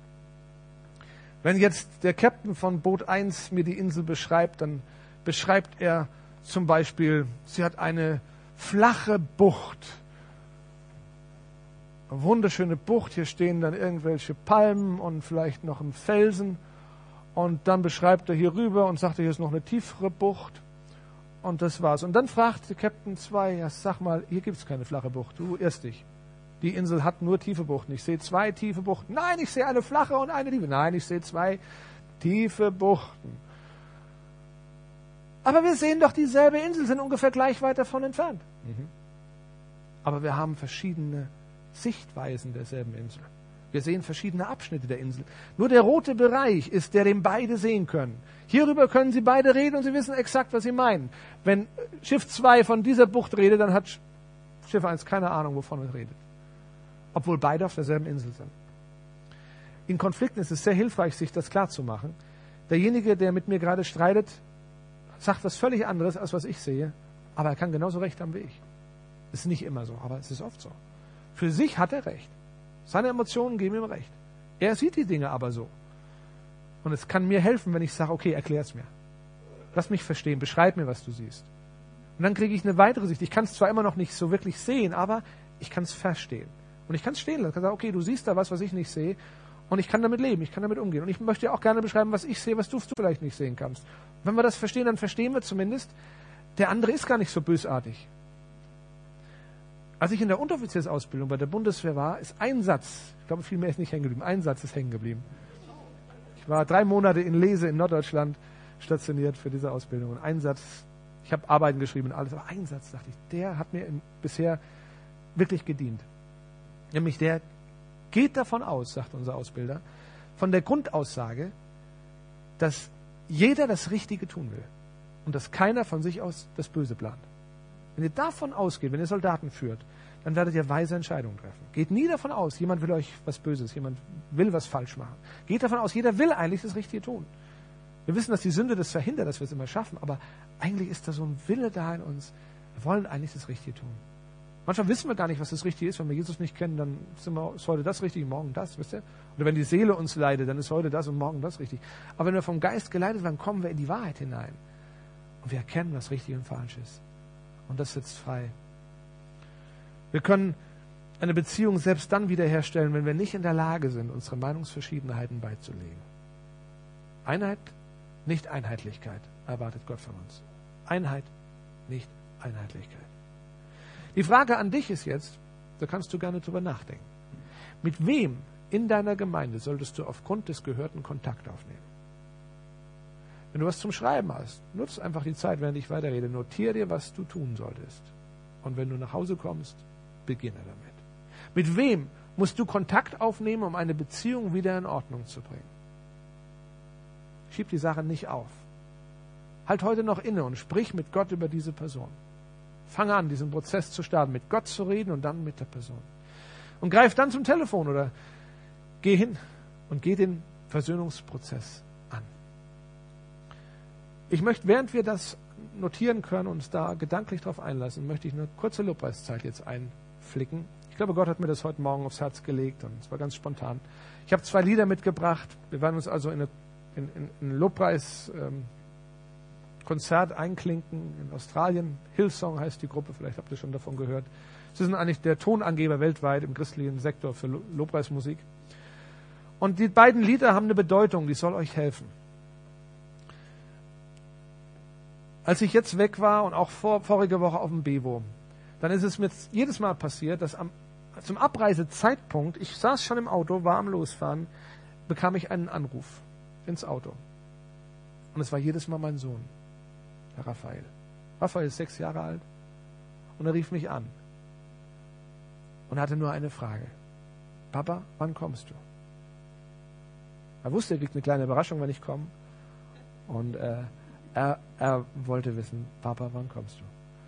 Wenn jetzt der Captain von Boot 1 mir die Insel beschreibt, dann beschreibt er zum Beispiel, sie hat eine flache Bucht Eine wunderschöne Bucht. Hier stehen dann irgendwelche Palmen und vielleicht noch ein Felsen. Und dann beschreibt er hier rüber und sagt, hier ist noch eine tiefere Bucht. Und das war's. Und dann fragt Captain 2, ja, sag mal, hier gibt's keine flache Bucht. Du irrst dich. Die Insel hat nur tiefe Buchten. Ich sehe 2 tiefe Buchten. Nein, ich sehe eine flache und eine tiefe. Nein, ich sehe 2 tiefe Buchten. Aber wir sehen doch dieselbe Insel, sind ungefähr gleich weit davon entfernt. Aber wir haben verschiedene Sichtweisen derselben Insel. Wir sehen verschiedene Abschnitte der Insel. Nur der rote Bereich ist der, den beide sehen können. Hierüber können sie beide reden und sie wissen exakt, was sie meinen. Wenn Schiff 2 von dieser Bucht redet, dann hat Schiff 1 keine Ahnung, wovon es redet. Obwohl beide auf derselben Insel sind. In Konflikten ist es sehr hilfreich, sich das klarzumachen. Derjenige, der mit mir gerade streitet, sagt was völlig anderes, als was ich sehe, aber er kann genauso recht haben wie ich. Das ist nicht immer so, aber es ist oft so. Für sich hat er recht. Seine Emotionen geben ihm recht. Er sieht die Dinge aber so. Und es kann mir helfen, wenn ich sage, okay, erklär's mir. Lass mich verstehen, beschreib mir, was du siehst. Und dann kriege ich eine weitere Sicht. Ich kann es zwar immer noch nicht so wirklich sehen, aber ich kann es verstehen. Und ich kann es stehen lassen. Ich kann sagen, okay, du siehst da was ich nicht sehe. Und ich kann damit leben, ich kann damit umgehen. Und ich möchte auch gerne beschreiben, was ich sehe, was du vielleicht nicht sehen kannst. Wenn wir das verstehen, dann verstehen wir zumindest, der andere ist gar nicht so bösartig. Als ich in der Unteroffiziersausbildung bei der Bundeswehr war, ist ein Satz, ich glaube, viel mehr ist nicht hängen geblieben, ein Satz ist hängen geblieben. Ich war 3 Monate in Lese in Norddeutschland stationiert für diese Ausbildung. Und ein Satz, ich habe Arbeiten geschrieben und alles, aber ein Satz, dachte ich, der hat mir bisher wirklich gedient. Nämlich der geht davon aus, sagt unser Ausbilder, von der Grundaussage, dass jeder das Richtige tun will und dass keiner von sich aus das Böse plant. Wenn ihr davon ausgeht, wenn ihr Soldaten führt, dann werdet ihr weise Entscheidungen treffen. Geht nie davon aus, jemand will euch was Böses, jemand will was falsch machen. Geht davon aus, jeder will eigentlich das Richtige tun. Wir wissen, dass die Sünde das verhindert, dass wir es immer schaffen, aber eigentlich ist da so ein Wille da in uns, wir wollen eigentlich das Richtige tun. Manchmal wissen wir gar nicht, was das Richtige ist. Wenn wir Jesus nicht kennen, dann ist heute das richtig, morgen das, wisst ihr? Oder wenn die Seele uns leidet, dann ist heute das und morgen das richtig. Aber wenn wir vom Geist geleitet werden, kommen wir in die Wahrheit hinein. Und wir erkennen, was richtig und falsch ist. Und das setzt frei. Wir können eine Beziehung selbst dann wiederherstellen, wenn wir nicht in der Lage sind, unsere Meinungsverschiedenheiten beizulegen. Einheit, nicht Einheitlichkeit, erwartet Gott von uns. Einheit, nicht Einheitlichkeit. Die Frage an dich ist jetzt, da kannst du gerne drüber nachdenken. Mit wem in deiner Gemeinde solltest du aufgrund des Gehörten Kontakt aufnehmen? Wenn du was zum Schreiben hast, nutz einfach die Zeit, während ich weiterrede. Notiere dir, was du tun solltest. Und wenn du nach Hause kommst, beginne damit. Mit wem musst du Kontakt aufnehmen, um eine Beziehung wieder in Ordnung zu bringen? Schieb die Sache nicht auf. Halt heute noch inne und sprich mit Gott über diese Person. Fang an, diesen Prozess zu starten, mit Gott zu reden und dann mit der Person. Und greif dann zum Telefon oder geh hin und geh den Versöhnungsprozess an. Ich möchte, während wir das notieren können und uns da gedanklich drauf einlassen, möchte ich eine kurze Lobpreiszeit jetzt einflicken. Ich glaube, Gott hat mir das heute Morgen aufs Herz gelegt und es war ganz spontan. Ich habe 2 Lieder mitgebracht. Wir werden uns also in ein Lobpreiskonzert einklinken in Australien. Hillsong heißt die Gruppe, vielleicht habt ihr schon davon gehört. Sie sind eigentlich der Tonangeber weltweit im christlichen Sektor für Lobpreismusik. Und die beiden Lieder haben eine Bedeutung, die soll euch helfen. Als ich jetzt weg war und auch vorige Woche auf dem Bevo, dann ist es mir jedes Mal passiert, dass zum Abreisezeitpunkt, ich saß schon im Auto, war am Losfahren, bekam ich einen Anruf ins Auto. Und es war jedes Mal mein Sohn, der Raphael. Raphael ist 6 Jahre alt und er rief mich an und hatte nur eine Frage. Papa, wann kommst du? Er wusste, er kriegt eine kleine Überraschung, wenn ich komme. Und er wollte wissen, Papa, wann kommst du?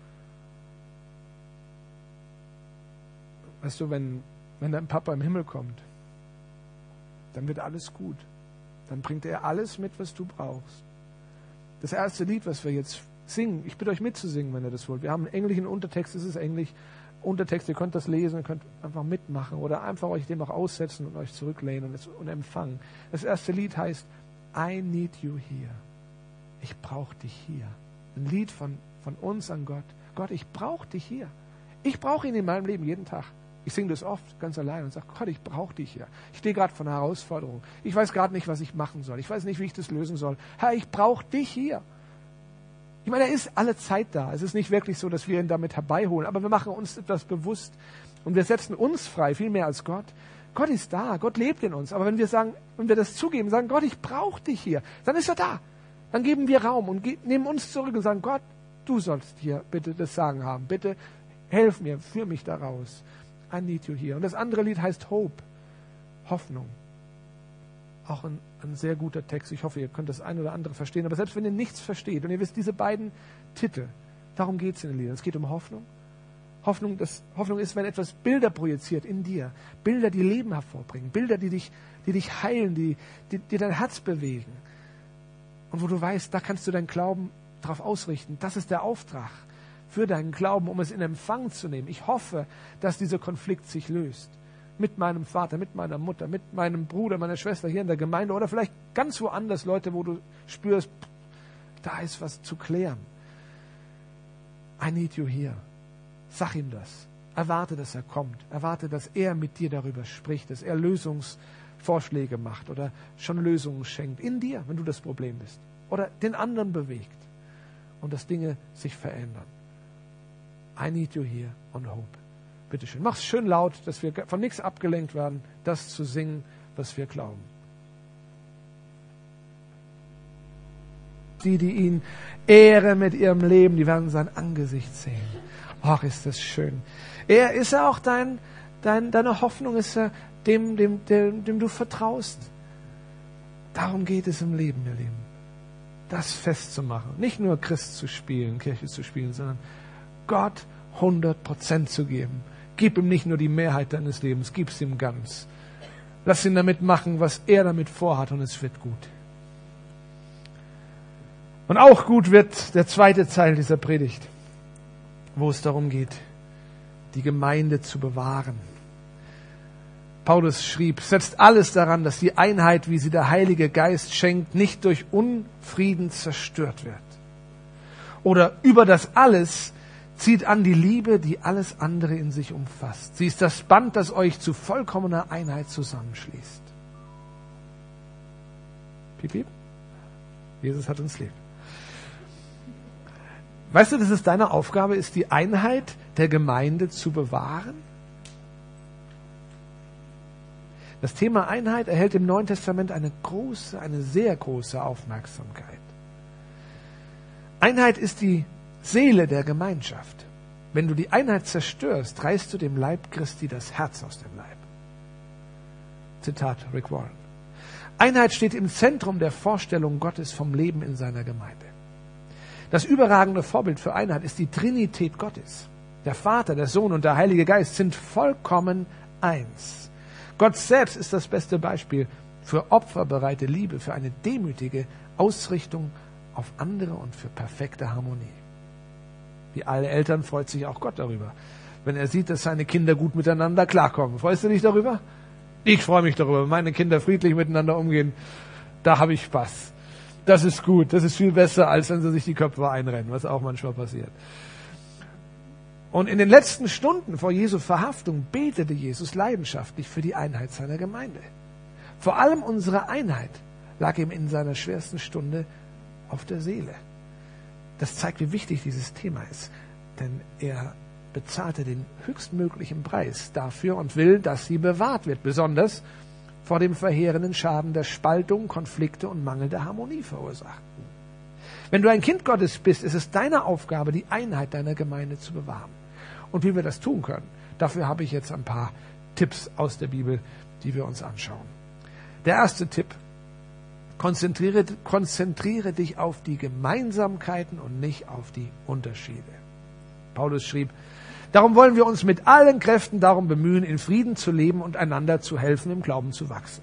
Weißt du, wenn dein Papa im Himmel kommt, dann wird alles gut. Dann bringt er alles mit, was du brauchst. Das erste Lied, was wir jetzt singen, ich bitte euch mitzusingen, wenn ihr das wollt. Wir haben einen englischen Untertext, es ist Englisch. Untertext, ihr könnt das lesen, ihr könnt einfach mitmachen oder einfach euch dem auch aussetzen und euch zurücklehnen und empfangen. Das erste Lied heißt I need you here. Ich brauche dich hier. Ein Lied von uns an Gott. Gott, ich brauche dich hier. Ich brauche ihn in meinem Leben jeden Tag. Ich singe das oft ganz allein und sage, Gott, ich brauche dich hier. Ich stehe gerade vor einer Herausforderung. Ich weiß gerade nicht, was ich machen soll. Ich weiß nicht, wie ich das lösen soll. Herr, ich brauche dich hier. Ich meine, er ist alle Zeit da. Es ist nicht wirklich so, dass wir ihn damit herbeiholen, aber wir machen uns etwas bewusst und wir setzen uns frei, viel mehr als Gott. Gott ist da, Gott lebt in uns. Aber wenn wir sagen, wenn wir das zugeben, sagen, Gott, ich brauche dich hier, dann ist er da. Dann geben wir Raum und nehmen uns zurück und sagen, Gott, du sollst hier bitte das Sagen haben. Bitte helf mir, führ mich da raus. I need you here. Und das andere Lied heißt Hope, Hoffnung. Auch ein sehr guter Text. Ich hoffe, ihr könnt das ein oder andere verstehen. Aber selbst wenn ihr nichts versteht und ihr wisst, diese beiden Titel, darum geht es in den Liedern. Es geht um Hoffnung. Hoffnung ist, wenn etwas Bilder projiziert in dir. Bilder, die Leben hervorbringen. Bilder, die dich heilen, die dein Herz bewegen. Und wo du weißt, da kannst du deinen Glauben drauf ausrichten. Das ist der Auftrag für deinen Glauben, um es in Empfang zu nehmen. Ich hoffe, dass dieser Konflikt sich löst. Mit meinem Vater, mit meiner Mutter, mit meinem Bruder, meiner Schwester hier in der Gemeinde oder vielleicht ganz woanders, Leute, wo du spürst, da ist was zu klären. I need you here. Sag ihm das. Erwarte, dass er kommt. Erwarte, dass er mit dir darüber spricht, dass er Lösungsvorschläge macht oder schon Lösungen schenkt. In dir, wenn du das Problem bist. Oder den anderen bewegt. Und dass Dinge sich verändern. I need you here on hope. Bitte schön. Mach's schön laut, dass wir von nichts abgelenkt werden, das zu singen, was wir glauben. Die ihn ehren mit ihrem Leben, die werden sein Angesicht sehen. Ach, ist das schön. Ist er auch deine Hoffnung, ist er dem du vertraust. Darum geht es im Leben, ihr Lieben. Das festzumachen. Nicht nur Christ zu spielen, Kirche zu spielen, sondern Gott 100% zu geben. Gib ihm nicht nur die Mehrheit deines Lebens, gib es ihm ganz. Lass ihn damit machen, was er damit vorhat, und es wird gut. Und auch gut wird der zweite Teil dieser Predigt, wo es darum geht, die Gemeinde zu bewahren. Paulus schrieb, setzt alles daran, dass die Einheit, wie sie der Heilige Geist schenkt, nicht durch Unfrieden zerstört wird. Oder über das alles zieht an die Liebe, die alles andere in sich umfasst. Sie ist das Band, das euch zu vollkommener Einheit zusammenschließt. Piep, piep. Jesus hat uns lieb. Weißt du, dass es deine Aufgabe ist, die Einheit der Gemeinde zu bewahren? Das Thema Einheit erhält im Neuen Testament eine sehr große Aufmerksamkeit. Einheit ist die Seele der Gemeinschaft. Wenn du die Einheit zerstörst, reißt du dem Leib Christi das Herz aus dem Leib. Zitat Rick Warren. Einheit steht im Zentrum der Vorstellung Gottes vom Leben in seiner Gemeinde. Das überragende Vorbild für Einheit ist die Trinität Gottes. Der Vater, der Sohn und der Heilige Geist sind vollkommen eins. Gott selbst ist das beste Beispiel für opferbereite Liebe, für eine demütige Ausrichtung auf andere und für perfekte Harmonie. Wie alle Eltern freut sich auch Gott darüber, wenn er sieht, dass seine Kinder gut miteinander klarkommen. Freust du dich darüber? Ich freue mich darüber, wenn meine Kinder friedlich miteinander umgehen. Da habe ich Spaß. Das ist gut. Das ist viel besser, als wenn sie sich die Köpfe einrennen, was auch manchmal passiert. Und in den letzten Stunden vor Jesu Verhaftung betete Jesus leidenschaftlich für die Einheit seiner Gemeinde. Vor allem unsere Einheit lag ihm in seiner schwersten Stunde auf der Seele. Das zeigt, wie wichtig dieses Thema ist. Denn er bezahlte den höchstmöglichen Preis dafür und will, dass sie bewahrt wird. Besonders vor dem verheerenden Schaden der Spaltung, Konflikte und mangelnder Harmonie verursachten. Wenn du ein Kind Gottes bist, ist es deine Aufgabe, die Einheit deiner Gemeinde zu bewahren. Und wie wir das tun können, dafür habe ich jetzt ein paar Tipps aus der Bibel, die wir uns anschauen. Der erste Tipp: Konzentriere dich auf die Gemeinsamkeiten und nicht auf die Unterschiede. Paulus schrieb, darum wollen wir uns mit allen Kräften darum bemühen, in Frieden zu leben und einander zu helfen, im Glauben zu wachsen.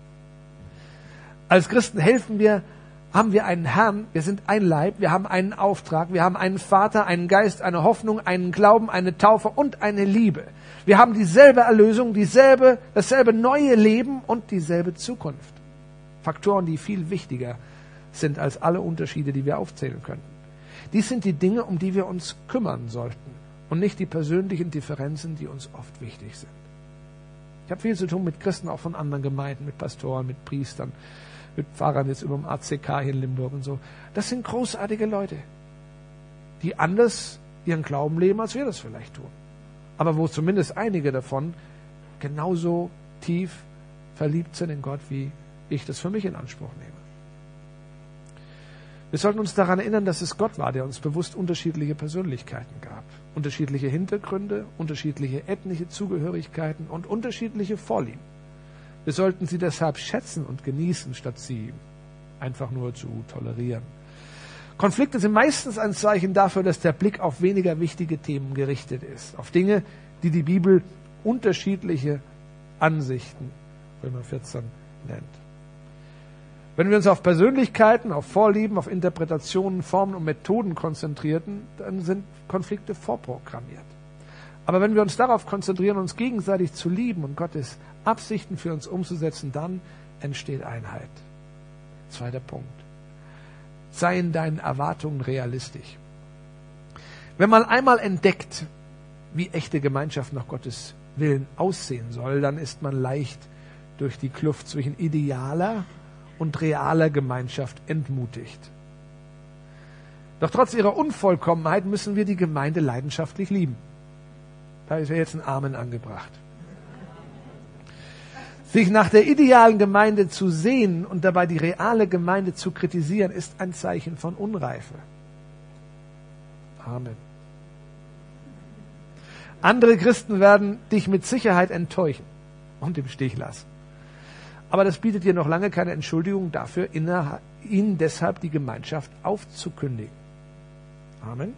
Als Christen haben wir einen Herrn, wir sind ein Leib, wir haben einen Auftrag, wir haben einen Vater, einen Geist, eine Hoffnung, einen Glauben, eine Taufe und eine Liebe. Wir haben dieselbe Erlösung, dasselbe neue Leben und dieselbe Zukunft. Faktoren, die viel wichtiger sind als alle Unterschiede, die wir aufzählen könnten. Dies sind die Dinge, um die wir uns kümmern sollten und nicht die persönlichen Differenzen, die uns oft wichtig sind. Ich habe viel zu tun mit Christen, auch von anderen Gemeinden, mit Pastoren, mit Priestern, mit Pfarrern jetzt über dem ACK hier in Limburg und so. Das sind großartige Leute, die anders ihren Glauben leben, als wir das vielleicht tun. Aber wo zumindest einige davon genauso tief verliebt sind in Gott, wie ich das für mich in Anspruch nehme. Wir sollten uns daran erinnern, dass es Gott war, der uns bewusst unterschiedliche Persönlichkeiten gab. Unterschiedliche Hintergründe, unterschiedliche ethnische Zugehörigkeiten und unterschiedliche Vorlieben. Wir sollten sie deshalb schätzen und genießen, statt sie einfach nur zu tolerieren. Konflikte sind meistens ein Zeichen dafür, dass der Blick auf weniger wichtige Themen gerichtet ist. Auf Dinge, die die Bibel unterschiedliche Ansichten, Römer 14, nennt. Wenn wir uns auf Persönlichkeiten, auf Vorlieben, auf Interpretationen, Formen und Methoden konzentrierten, dann sind Konflikte vorprogrammiert. Aber wenn wir uns darauf konzentrieren, uns gegenseitig zu lieben und Gottes Absichten für uns umzusetzen, dann entsteht Einheit. Zweiter Punkt. Sei in deinen Erwartungen realistisch. Wenn man einmal entdeckt, wie echte Gemeinschaft nach Gottes Willen aussehen soll, dann ist man leicht durch die Kluft zwischen idealer und realer Gemeinschaft entmutigt. Doch trotz ihrer Unvollkommenheit müssen wir die Gemeinde leidenschaftlich lieben. Da ist ja jetzt ein Amen angebracht. Sich nach der idealen Gemeinde zu sehen und dabei die reale Gemeinde zu kritisieren, ist ein Zeichen von Unreife. Amen. Andere Christen werden dich mit Sicherheit enttäuschen und im Stich lassen. Aber das bietet dir noch lange keine Entschuldigung dafür, ihnen deshalb die Gemeinschaft aufzukündigen. Amen.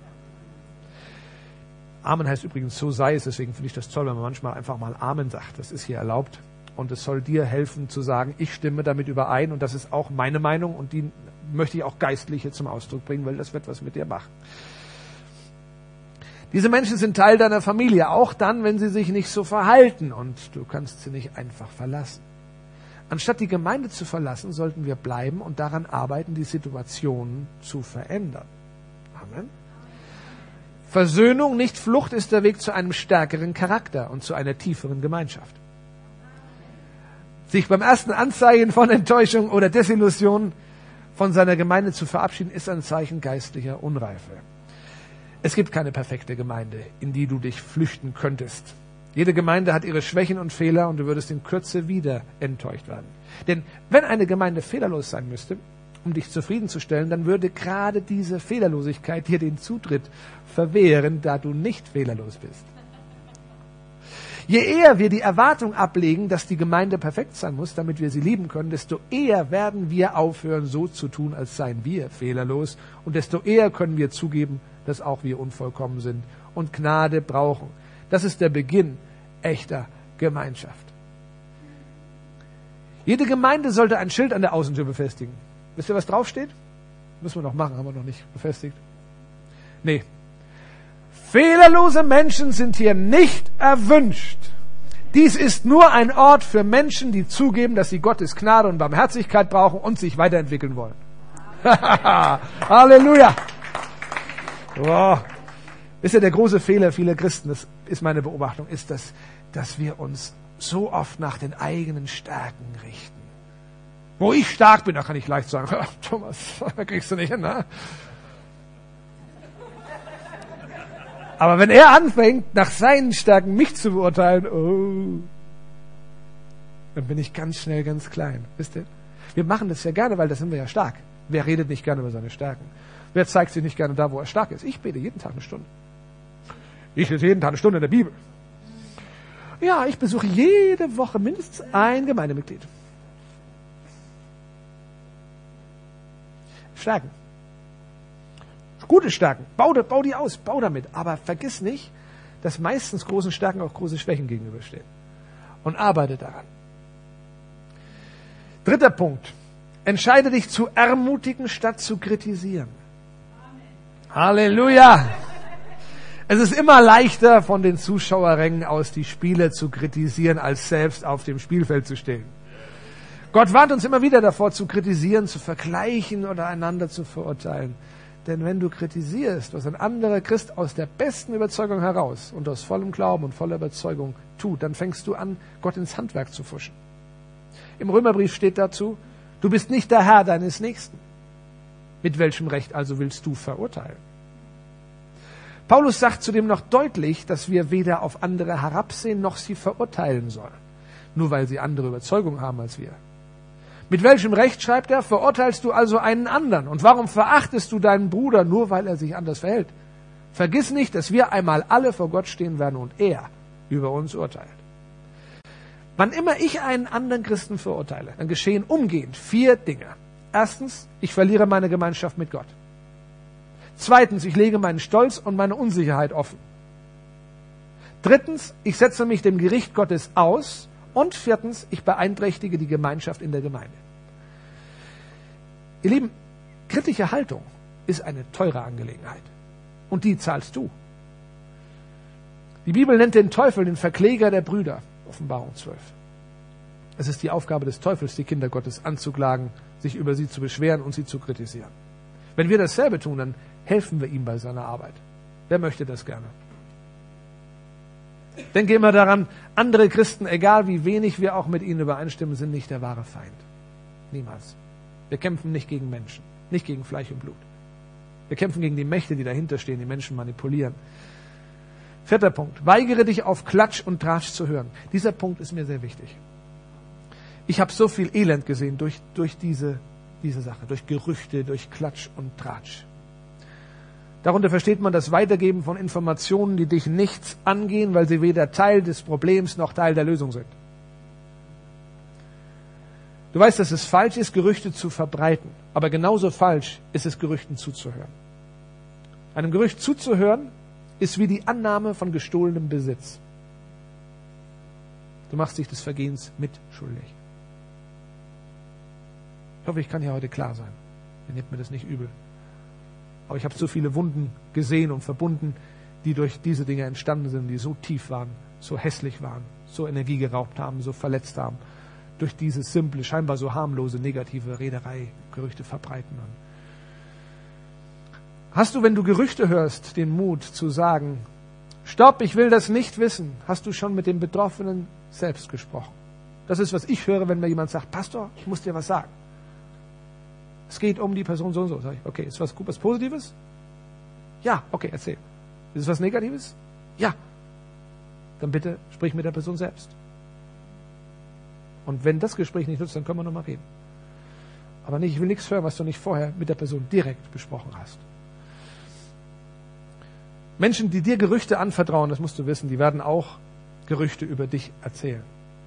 Amen heißt übrigens, so sei es. Deswegen finde ich das toll, wenn man manchmal einfach mal Amen sagt. Das ist hier erlaubt. Und es soll dir helfen zu sagen, ich stimme damit überein und das ist auch meine Meinung und die möchte ich auch geistlich hier zum Ausdruck bringen, weil das wird was mit dir machen. Diese Menschen sind Teil deiner Familie, auch dann, wenn sie sich nicht so verhalten und du kannst sie nicht einfach verlassen. Anstatt die Gemeinde zu verlassen, sollten wir bleiben und daran arbeiten, die Situation zu verändern. Amen. Versöhnung, nicht Flucht, ist der Weg zu einem stärkeren Charakter und zu einer tieferen Gemeinschaft. Sich beim ersten Anzeichen von Enttäuschung oder Desillusion von seiner Gemeinde zu verabschieden, ist ein Zeichen geistlicher Unreife. Es gibt keine perfekte Gemeinde, in die du dich flüchten könntest. Jede Gemeinde hat ihre Schwächen und Fehler und du würdest in Kürze wieder enttäuscht werden. Denn wenn eine Gemeinde fehlerlos sein müsste, um dich zufriedenzustellen, dann würde gerade diese Fehlerlosigkeit dir den Zutritt verwehren, da du nicht fehlerlos bist. Je eher wir die Erwartung ablegen, dass die Gemeinde perfekt sein muss, damit wir sie lieben können, desto eher werden wir aufhören, so zu tun, als seien wir fehlerlos. Und desto eher können wir zugeben, dass auch wir unvollkommen sind und Gnade brauchen. Das ist der Beginn echter Gemeinschaft. Jede Gemeinde sollte ein Schild an der Außentür befestigen. Wisst ihr, was draufsteht? Müssen wir noch machen, haben wir noch nicht befestigt. Nee. Fehlerlose Menschen sind hier nicht erwünscht. Dies ist nur ein Ort für Menschen, die zugeben, dass sie Gottes Gnade und Barmherzigkeit brauchen und sich weiterentwickeln wollen. Halleluja! Wow. Wisst ihr, der große Fehler vieler Christen, das ist meine Beobachtung, ist, dass wir uns so oft nach den eigenen Stärken richten. Wo ich stark bin, da kann ich leicht sagen, Thomas, da kriegst du nicht hin, ne? Aber wenn er anfängt, nach seinen Stärken mich zu beurteilen, dann bin ich ganz schnell ganz klein. Wisst ihr? Wir machen das ja gerne, weil da sind wir ja stark. Wer redet nicht gerne über seine Stärken? Wer zeigt sich nicht gerne da, wo er stark ist? Ich bete jeden Tag eine Stunde. Ich lese jeden Tag eine Stunde in der Bibel. Ja, ich besuche jede Woche mindestens ein Gemeindemitglied. Stärken. Gute Stärken. Bau die aus, bau damit. Aber vergiss nicht, dass meistens großen Stärken auch große Schwächen gegenüberstehen. Und arbeite daran. Dritter Punkt. Entscheide dich zu ermutigen, statt zu kritisieren. Amen. Halleluja! Es ist immer leichter, von den Zuschauerrängen aus die Spieler zu kritisieren, als selbst auf dem Spielfeld zu stehen. Gott warnt uns immer wieder davor, zu kritisieren, zu vergleichen oder einander zu verurteilen. Denn wenn du kritisierst, was ein anderer Christ aus der besten Überzeugung heraus und aus vollem Glauben und voller Überzeugung tut, dann fängst du an, Gott ins Handwerk zu pfuschen. Im Römerbrief steht dazu, du bist nicht der Herr deines Nächsten. Mit welchem Recht also willst du verurteilen? Paulus sagt zudem noch deutlich, dass wir weder auf andere herabsehen, noch sie verurteilen sollen, nur weil sie andere Überzeugungen haben als wir. Mit welchem Recht, schreibt er, verurteilst du also einen anderen? Und warum verachtest du deinen Bruder, nur weil er sich anders verhält? Vergiss nicht, dass wir einmal alle vor Gott stehen werden und er über uns urteilt. Wann immer ich einen anderen Christen verurteile, dann geschehen umgehend 4 Dinge. Erstens, ich verliere meine Gemeinschaft mit Gott. Zweitens, ich lege meinen Stolz und meine Unsicherheit offen. Drittens, ich setze mich dem Gericht Gottes aus. Und viertens, ich beeinträchtige die Gemeinschaft in der Gemeinde. Ihr Lieben, kritische Haltung ist eine teure Angelegenheit. Und die zahlst du. Die Bibel nennt den Teufel den Verkläger der Brüder. Offenbarung 12. Es ist die Aufgabe des Teufels, die Kinder Gottes anzuklagen, sich über sie zu beschweren und sie zu kritisieren. Wenn wir dasselbe tun, dann helfen wir ihm bei seiner Arbeit. Wer möchte das gerne? Denke immer daran, andere Christen, egal wie wenig wir auch mit ihnen übereinstimmen, sind nicht der wahre Feind. Niemals. Wir kämpfen nicht gegen Menschen, nicht gegen Fleisch und Blut. Wir kämpfen gegen die Mächte, die dahinter stehen, die Menschen manipulieren. 4. Punkt. Weigere dich auf Klatsch und Tratsch zu hören. Dieser Punkt ist mir sehr wichtig. Ich habe so viel Elend gesehen durch diese Sache, durch Gerüchte, durch Klatsch und Tratsch. Darunter versteht man das Weitergeben von Informationen, die dich nichts angehen, weil sie weder Teil des Problems noch Teil der Lösung sind. Du weißt, dass es falsch ist, Gerüchte zu verbreiten. Aber genauso falsch ist es, Gerüchten zuzuhören. Einem Gerücht zuzuhören ist wie die Annahme von gestohlenem Besitz. Du machst dich des Vergehens mitschuldig. Ich hoffe, ich kann hier heute klar sein. Ihr nehmt mir das nicht übel. Aber ich habe so viele Wunden gesehen und verbunden, die durch diese Dinge entstanden sind, die so tief waren, so hässlich waren, so Energie geraubt haben, so verletzt haben. Durch dieses simple, scheinbar so harmlose, negative Rederei, Gerüchte verbreiten. Hast du, wenn du Gerüchte hörst, den Mut zu sagen, stopp, ich will das nicht wissen, hast du schon mit dem Betroffenen selbst gesprochen? Das ist, was ich höre, wenn mir jemand sagt, Pastor, ich muss dir was sagen. Es geht um die Person so und so. Sag ich, okay, ist was gut, was Positives? Ja, okay, erzähl. Ist es was Negatives? Ja. Dann bitte sprich mit der Person selbst. Und wenn das Gespräch nicht nutzt, dann können wir nochmal reden. Aber nicht, ich will nichts hören, was du nicht vorher mit der Person direkt besprochen hast. Menschen, die dir Gerüchte anvertrauen, das musst du wissen, die werden auch Gerüchte über dich erzählen.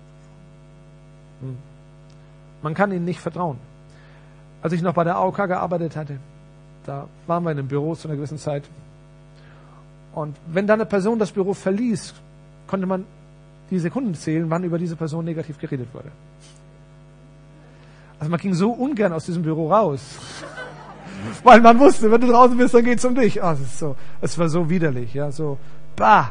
Man kann ihnen nicht vertrauen. Als ich noch bei der AOK gearbeitet hatte, da waren wir in einem Büro zu einer gewissen Zeit. Und wenn dann eine Person das Büro verließ, konnte man die Sekunden zählen, wann über diese Person negativ geredet wurde. Also man ging so ungern aus diesem Büro raus. Weil man wusste, wenn du draußen bist, dann geht's um dich. Oh, es war so widerlich, ja, so, bah.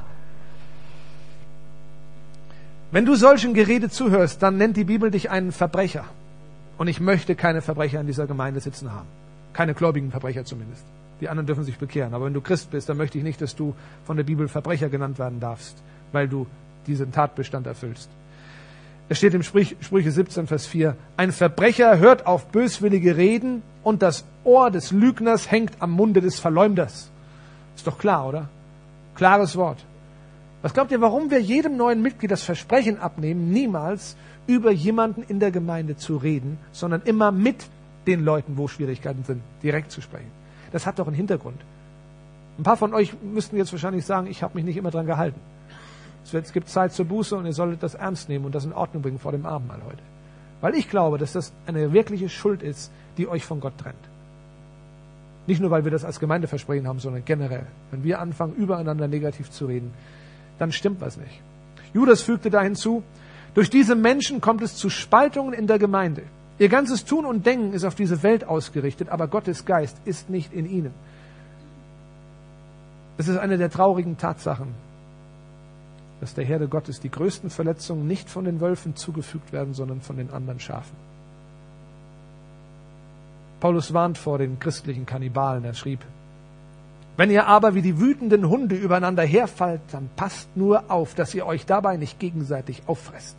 Wenn du solchen Gerede zuhörst, dann nennt die Bibel dich einen Verbrecher. Und ich möchte keine Verbrecher in dieser Gemeinde sitzen haben. Keine gläubigen Verbrecher zumindest. Die anderen dürfen sich bekehren. Aber wenn du Christ bist, dann möchte ich nicht, dass du von der Bibel Verbrecher genannt werden darfst, weil du diesen Tatbestand erfüllst. Es steht im Sprüche 17, Vers 4, ein Verbrecher hört auf böswillige Reden und das Ohr des Lügners hängt am Munde des Verleumders. Ist doch klar, oder? Klares Wort. Was glaubt ihr, warum wir jedem neuen Mitglied das Versprechen abnehmen, niemals über jemanden in der Gemeinde zu reden, sondern immer mit den Leuten, wo Schwierigkeiten sind, direkt zu sprechen? Das hat doch einen Hintergrund. Ein paar von euch müssten jetzt wahrscheinlich sagen, ich habe mich nicht immer dran gehalten. Es gibt Zeit zur Buße und ihr solltet das ernst nehmen und das in Ordnung bringen vor dem Abendmahl heute. Weil ich glaube, dass das eine wirkliche Schuld ist, die euch von Gott trennt. Nicht nur, weil wir das als Gemeindeversprechen haben, sondern generell. Wenn wir anfangen, übereinander negativ zu reden, dann stimmt was nicht. Judas fügte da hinzu, durch diese Menschen kommt es zu Spaltungen in der Gemeinde. Ihr ganzes Tun und Denken ist auf diese Welt ausgerichtet, aber Gottes Geist ist nicht in ihnen. Das ist eine der traurigen Tatsachen, dass der Herde Gottes die größten Verletzungen nicht von den Wölfen zugefügt werden, sondern von den anderen Schafen. Paulus warnt vor den christlichen Kannibalen. Er schrieb Wenn ihr aber wie die wütenden Hunde übereinander herfallt, dann passt nur auf, dass ihr euch dabei nicht gegenseitig auffresst.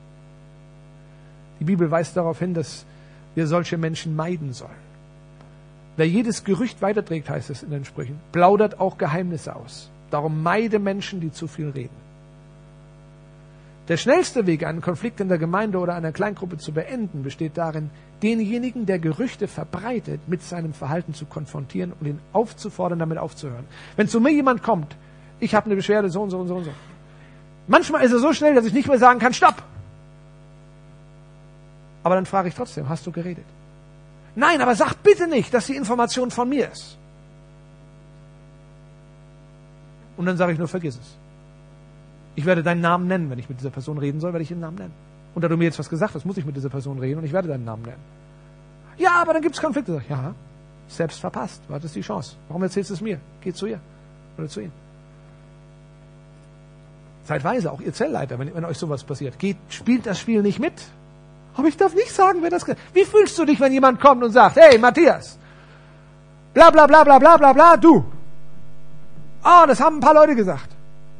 Die Bibel weist darauf hin, dass wir solche Menschen meiden sollen. Wer jedes Gerücht weiterträgt, heißt es in den Sprüchen, plaudert auch Geheimnisse aus. Darum meide Menschen, die zu viel reden. Der schnellste Weg, einen Konflikt in der Gemeinde oder einer Kleingruppe zu beenden, besteht darin, denjenigen, der Gerüchte verbreitet, mit seinem Verhalten zu konfrontieren und ihn aufzufordern, damit aufzuhören. Wenn zu mir jemand kommt, ich habe eine Beschwerde, so und so und so und so. Manchmal ist er so schnell, dass ich nicht mehr sagen kann, stopp! Aber dann frage ich trotzdem, hast du geredet? Nein, aber sag bitte nicht, dass die Information von mir ist. Und dann sage ich nur, vergiss es. Ich werde deinen Namen nennen. Wenn ich mit dieser Person reden soll, werde ich den Namen nennen. Und da du mir jetzt was gesagt hast, muss ich mit dieser Person reden und ich werde deinen Namen nennen. Ja, aber dann gibt es Konflikte. Sag ich, ja, selbst verpasst. Du hattest die Chance. Warum erzählst du es mir? Geh zu ihr oder zu ihm. Seid weise, auch ihr Zellleiter, wenn euch sowas passiert. Spielt das Spiel nicht mit. Aber ich darf nicht sagen, wer das... Wie fühlst du dich, wenn jemand kommt und sagt, hey, Matthias, bla bla bla bla bla bla bla, du. Ah, das haben ein paar Leute gesagt.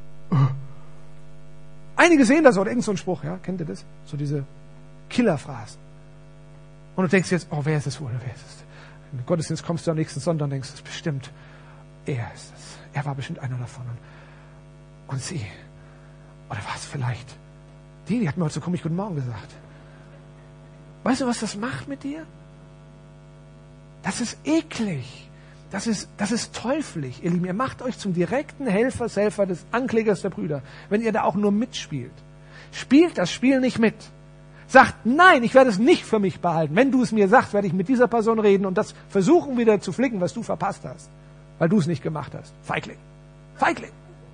Einige sehen das, oder irgend so ein Spruch, ja, kennt ihr das? So diese Killerphrasen. Und du denkst jetzt, oh, wer ist es wohl, wer ist es? Im Gottesdienst kommst du am nächsten Sonntag und denkst, das ist bestimmt, er ist es. Er war bestimmt einer davon. Und sie. Oder war es vielleicht die hat mir heute so komisch Guten Morgen gesagt. Weißt du, was das macht mit dir? Das ist eklig. Das ist teuflisch, ihr Lieben. Ihr macht euch zum direkten Helfer des Anklägers der Brüder, wenn ihr da auch nur mitspielt. Spielt das Spiel nicht mit. Sagt, nein, ich werde es nicht für mich behalten. Wenn du es mir sagst, werde ich mit dieser Person reden und das versuchen wieder zu flicken, was du verpasst hast, weil du es nicht gemacht hast. Feigling. Feigling.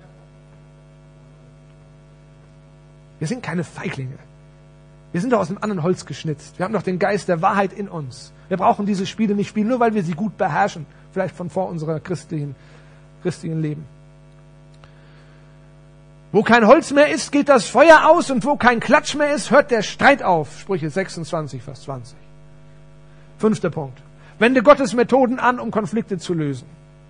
Wir sind keine Feiglinge. Wir sind doch aus einem anderen Holz geschnitzt. Wir haben doch den Geist der Wahrheit in uns. Wir brauchen diese Spiele nicht spielen, nur weil wir sie gut beherrschen. Vielleicht von vor unserer christlichen Leben. Wo kein Holz mehr ist, geht das Feuer aus, und wo kein Klatsch mehr ist, hört der Streit auf. Sprüche 26, Vers 20. 5. Punkt. Wende Gottes Methoden an, um Konflikte zu lösen.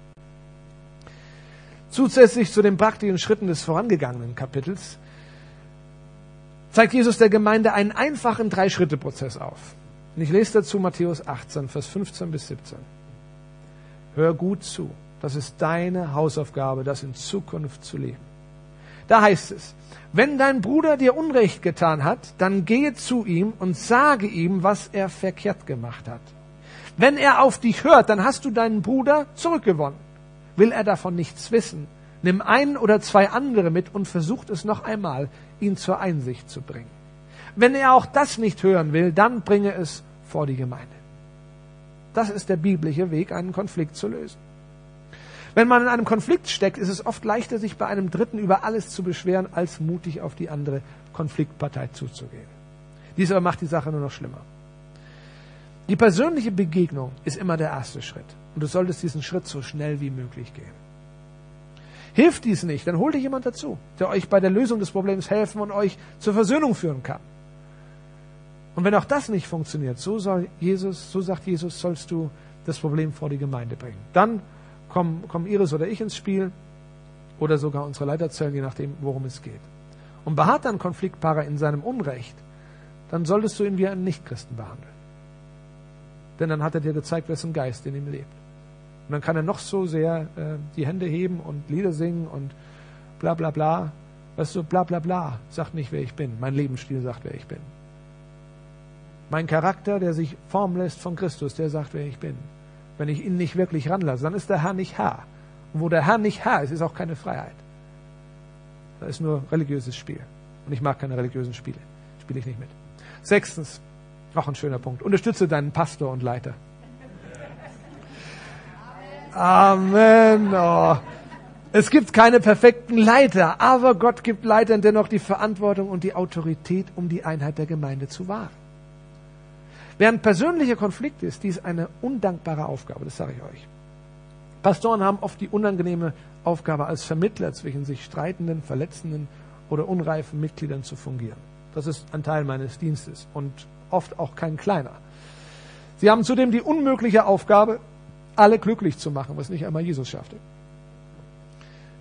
Zusätzlich zu den praktischen Schritten des vorangegangenen Kapitels zeigt Jesus der Gemeinde einen einfachen 3-Schritte-Prozess auf. Und ich lese dazu Matthäus 18, Vers 15 bis 17. Hör gut zu. Das ist deine Hausaufgabe, das in Zukunft zu leben. Da heißt es, wenn dein Bruder dir Unrecht getan hat, dann gehe zu ihm und sage ihm, was er verkehrt gemacht hat. Wenn er auf dich hört, dann hast du deinen Bruder zurückgewonnen. Will er davon nichts wissen, nimm 1 oder 2 andere mit und versucht es noch einmal, ihn zur Einsicht zu bringen. Wenn er auch das nicht hören will, dann bringe es vor die Gemeinde. Das ist der biblische Weg, einen Konflikt zu lösen. Wenn man in einem Konflikt steckt, ist es oft leichter, sich bei einem Dritten über alles zu beschweren, als mutig auf die andere Konfliktpartei zuzugehen. Dies aber macht die Sache nur noch schlimmer. Die persönliche Begegnung ist immer der erste Schritt. Und du solltest diesen Schritt so schnell wie möglich gehen. Hilft dies nicht, dann hol dir jemand dazu, der euch bei der Lösung des Problems helfen und euch zur Versöhnung führen kann. Und wenn auch das nicht funktioniert, so sagt Jesus, sollst du das Problem vor die Gemeinde bringen. Dann kommen Iris oder ich ins Spiel oder sogar unsere Leiterzellen, je nachdem, worum es geht. Und beharrt ein Konfliktpaar in seinem Unrecht, dann solltest du ihn wie einen Nichtchristen behandeln. Denn dann hat er dir gezeigt, wessen Geist in ihm lebt. Und dann kann er noch so sehr die Hände heben und Lieder singen und bla bla bla. Weißt du, bla bla bla sagt nicht, wer ich bin. Mein Lebensstil sagt, wer ich bin. Mein Charakter, der sich formen lässt von Christus, der sagt, wer ich bin. Wenn ich ihn nicht wirklich ranlasse, dann ist der Herr nicht Herr. Und wo der Herr nicht Herr ist, ist auch keine Freiheit. Da ist nur religiöses Spiel. Und ich mag keine religiösen Spiele. Spiele ich nicht mit. 6. Auch ein schöner Punkt. Unterstütze deinen Pastor und Leiter. Amen. Oh. Es gibt keine perfekten Leiter, aber Gott gibt Leitern dennoch die Verantwortung und die Autorität, um die Einheit der Gemeinde zu wahren. Während persönlicher Konflikt ist dies eine undankbare Aufgabe, das sage ich euch. Pastoren haben oft die unangenehme Aufgabe, als Vermittler zwischen sich streitenden, verletzenden oder unreifen Mitgliedern zu fungieren. Das ist ein Teil meines Dienstes und oft auch kein kleiner. Sie haben zudem die unmögliche Aufgabe, alle glücklich zu machen, was nicht einmal Jesus schaffte.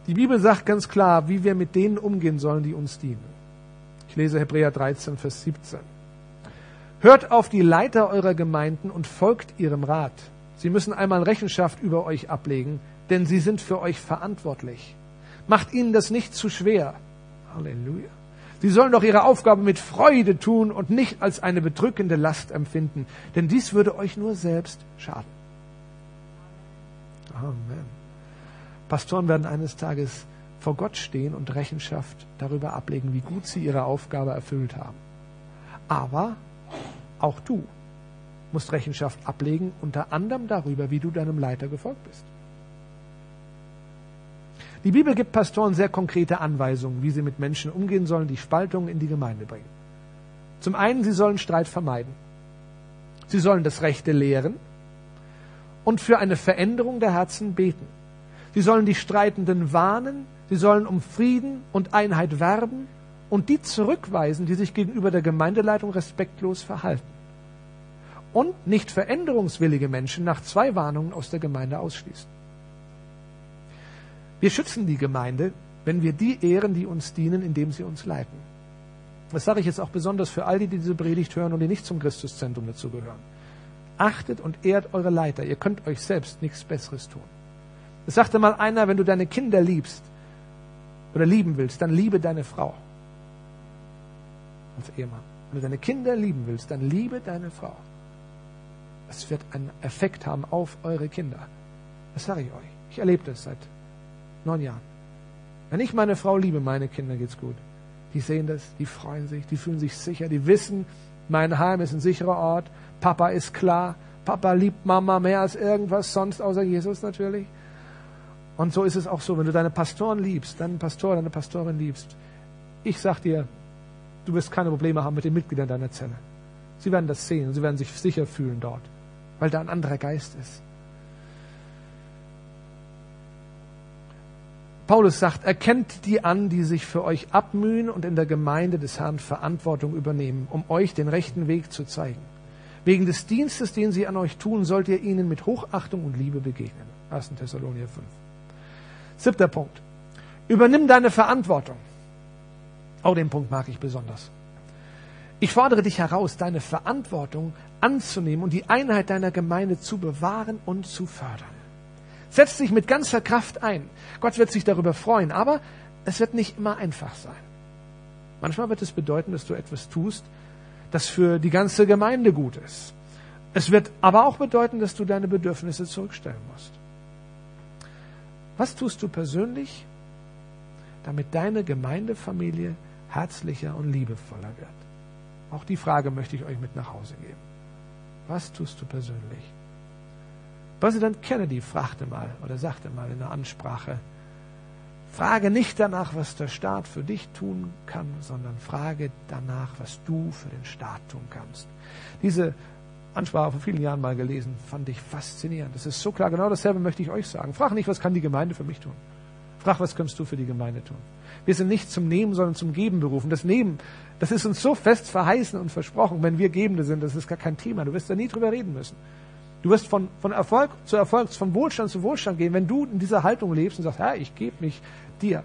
Die Bibel sagt ganz klar, wie wir mit denen umgehen sollen, die uns dienen. Ich lese Hebräer 13, Vers 17. Hört auf die Leiter eurer Gemeinden und folgt ihrem Rat. Sie müssen einmal Rechenschaft über euch ablegen, denn sie sind für euch verantwortlich. Macht ihnen das nicht zu schwer. Halleluja. Sie sollen doch ihre Aufgabe mit Freude tun und nicht als eine bedrückende Last empfinden, denn dies würde euch nur selbst schaden. Amen. Pastoren werden eines Tages vor Gott stehen und Rechenschaft darüber ablegen, wie gut sie ihre Aufgabe erfüllt haben. Aber auch du musst Rechenschaft ablegen, unter anderem darüber, wie du deinem Leiter gefolgt bist. Die Bibel gibt Pastoren sehr konkrete Anweisungen, wie sie mit Menschen umgehen sollen, die Spaltungen in die Gemeinde bringen. Zum einen, sie sollen Streit vermeiden. Sie sollen das Rechte lehren und für eine Veränderung der Herzen beten. Sie sollen die Streitenden warnen, sie sollen um Frieden und Einheit werben und die zurückweisen, die sich gegenüber der Gemeindeleitung respektlos verhalten. Und nicht veränderungswillige Menschen nach 2 Warnungen aus der Gemeinde ausschließen. Wir schützen die Gemeinde, wenn wir die ehren, die uns dienen, indem sie uns leiten. Das sage ich jetzt auch besonders für all die, die diese Predigt hören und die nicht zum Christuszentrum dazugehören. Achtet und ehrt eure Leiter. Ihr könnt euch selbst nichts Besseres tun. Es sagte mal einer, wenn du deine Kinder liebst oder lieben willst, dann liebe deine Frau. Als Ehemann. Wenn du deine Kinder lieben willst, dann liebe deine Frau. Es wird einen Effekt haben auf eure Kinder. Das sage ich euch. Ich erlebe das seit 9 Jahren. Wenn ich meine Frau liebe, meine Kinder geht's gut. Die sehen das, die freuen sich, die fühlen sich sicher, die wissen, mein Heim ist ein sicherer Ort, Papa ist klar, Papa liebt Mama mehr als irgendwas sonst, außer Jesus natürlich. Und so ist es auch so, wenn du deine Pastoren liebst, deinen Pastor, deine Pastorin liebst, ich sag dir, du wirst keine Probleme haben mit den Mitgliedern deiner Zelle. Sie werden das sehen, sie werden sich sicher fühlen dort, weil da ein anderer Geist ist. Paulus sagt, erkennt die an, die sich für euch abmühen und in der Gemeinde des Herrn Verantwortung übernehmen, um euch den rechten Weg zu zeigen. Wegen des Dienstes, den sie an euch tun, sollt ihr ihnen mit Hochachtung und Liebe begegnen. 1. Thessalonicher 5. 7. Punkt. Übernimm deine Verantwortung. Auch den Punkt mag ich besonders. Ich fordere dich heraus, deine Verantwortung anzunehmen und die Einheit deiner Gemeinde zu bewahren und zu fördern. Setz dich mit ganzer Kraft ein. Gott wird sich darüber freuen, aber es wird nicht immer einfach sein. Manchmal wird es bedeuten, dass du etwas tust, das für die ganze Gemeinde gut ist. Es wird aber auch bedeuten, dass du deine Bedürfnisse zurückstellen musst. Was tust du persönlich, damit deine Gemeindefamilie herzlicher und liebevoller wird? Auch die Frage möchte ich euch mit nach Hause geben. Was tust du persönlich? Präsident Kennedy sagte mal in einer Ansprache, frage nicht danach, was der Staat für dich tun kann, sondern frage danach, was du für den Staat tun kannst. Diese Ansprache vor vielen Jahren mal gelesen, fand ich faszinierend. Das ist so klar, genau dasselbe möchte ich euch sagen. Frag nicht, was kann die Gemeinde für mich tun. Frag, was kannst du für die Gemeinde tun. Wir sind nicht zum Nehmen, sondern zum Geben berufen. Das Nehmen, das ist uns so fest verheißen und versprochen, wenn wir Gebende sind, das ist gar kein Thema. Du wirst da nie drüber reden müssen. Du wirst von Erfolg zu Erfolg, von Wohlstand zu Wohlstand gehen, wenn du in dieser Haltung lebst und sagst, Herr, ich gebe mich dir.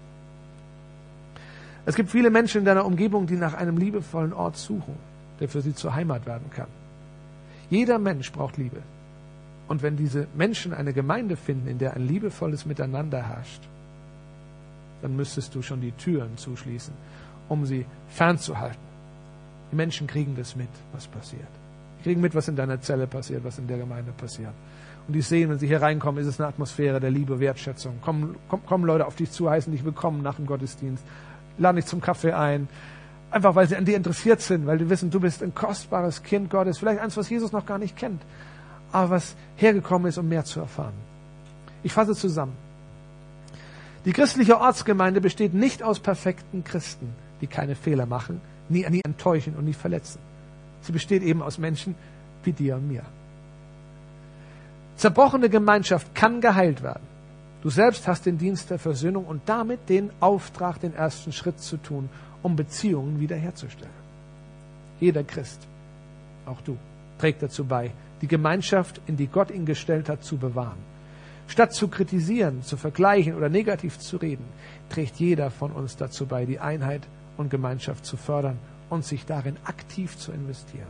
Es gibt viele Menschen in deiner Umgebung, die nach einem liebevollen Ort suchen, der für sie zur Heimat werden kann. Jeder Mensch braucht Liebe. Und wenn diese Menschen eine Gemeinde finden, in der ein liebevolles Miteinander herrscht, dann müsstest du schon die Türen zuschließen, um sie fernzuhalten. Die Menschen kriegen das mit, was passiert. Die kriegen mit, was in deiner Zelle passiert, was in der Gemeinde passiert. Und die sehen, wenn sie hier reinkommen, ist es eine Atmosphäre der Liebe, Wertschätzung. Kommen Leute auf dich zu, heißen dich willkommen nach dem Gottesdienst, laden dich zum Kaffee ein. Einfach, weil sie an dir interessiert sind, weil die wissen, du bist ein kostbares Kind Gottes. Vielleicht eins, was Jesus noch gar nicht kennt, aber was hergekommen ist, um mehr zu erfahren. Ich fasse zusammen. Die christliche Ortsgemeinde besteht nicht aus perfekten Christen, die keine Fehler machen, nie enttäuschen und nie verletzen. Sie besteht eben aus Menschen wie dir und mir. Zerbrochene Gemeinschaft kann geheilt werden. Du selbst hast den Dienst der Versöhnung und damit den Auftrag, den ersten Schritt zu tun, um Beziehungen wiederherzustellen. Jeder Christ, auch du, trägt dazu bei, die Gemeinschaft, in die Gott ihn gestellt hat, zu bewahren. Statt zu kritisieren, zu vergleichen oder negativ zu reden, trägt jeder von uns dazu bei, die Einheit und Gemeinschaft zu fördern und sich darin aktiv zu investieren.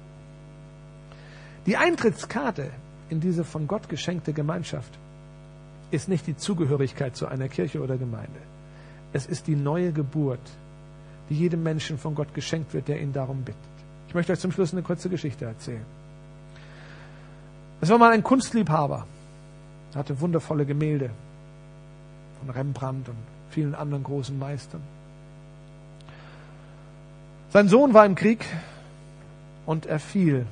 Die Eintrittskarte in diese von Gott geschenkte Gemeinschaft ist nicht die Zugehörigkeit zu einer Kirche oder Gemeinde. Es ist die neue Geburt, die jedem Menschen von Gott geschenkt wird, der ihn darum bittet. Ich möchte euch zum Schluss eine kurze Geschichte erzählen. Es war mal ein Kunstliebhaber. Er hatte wundervolle Gemälde von Rembrandt und vielen anderen großen Meistern. Sein Sohn war im Krieg und er fiel.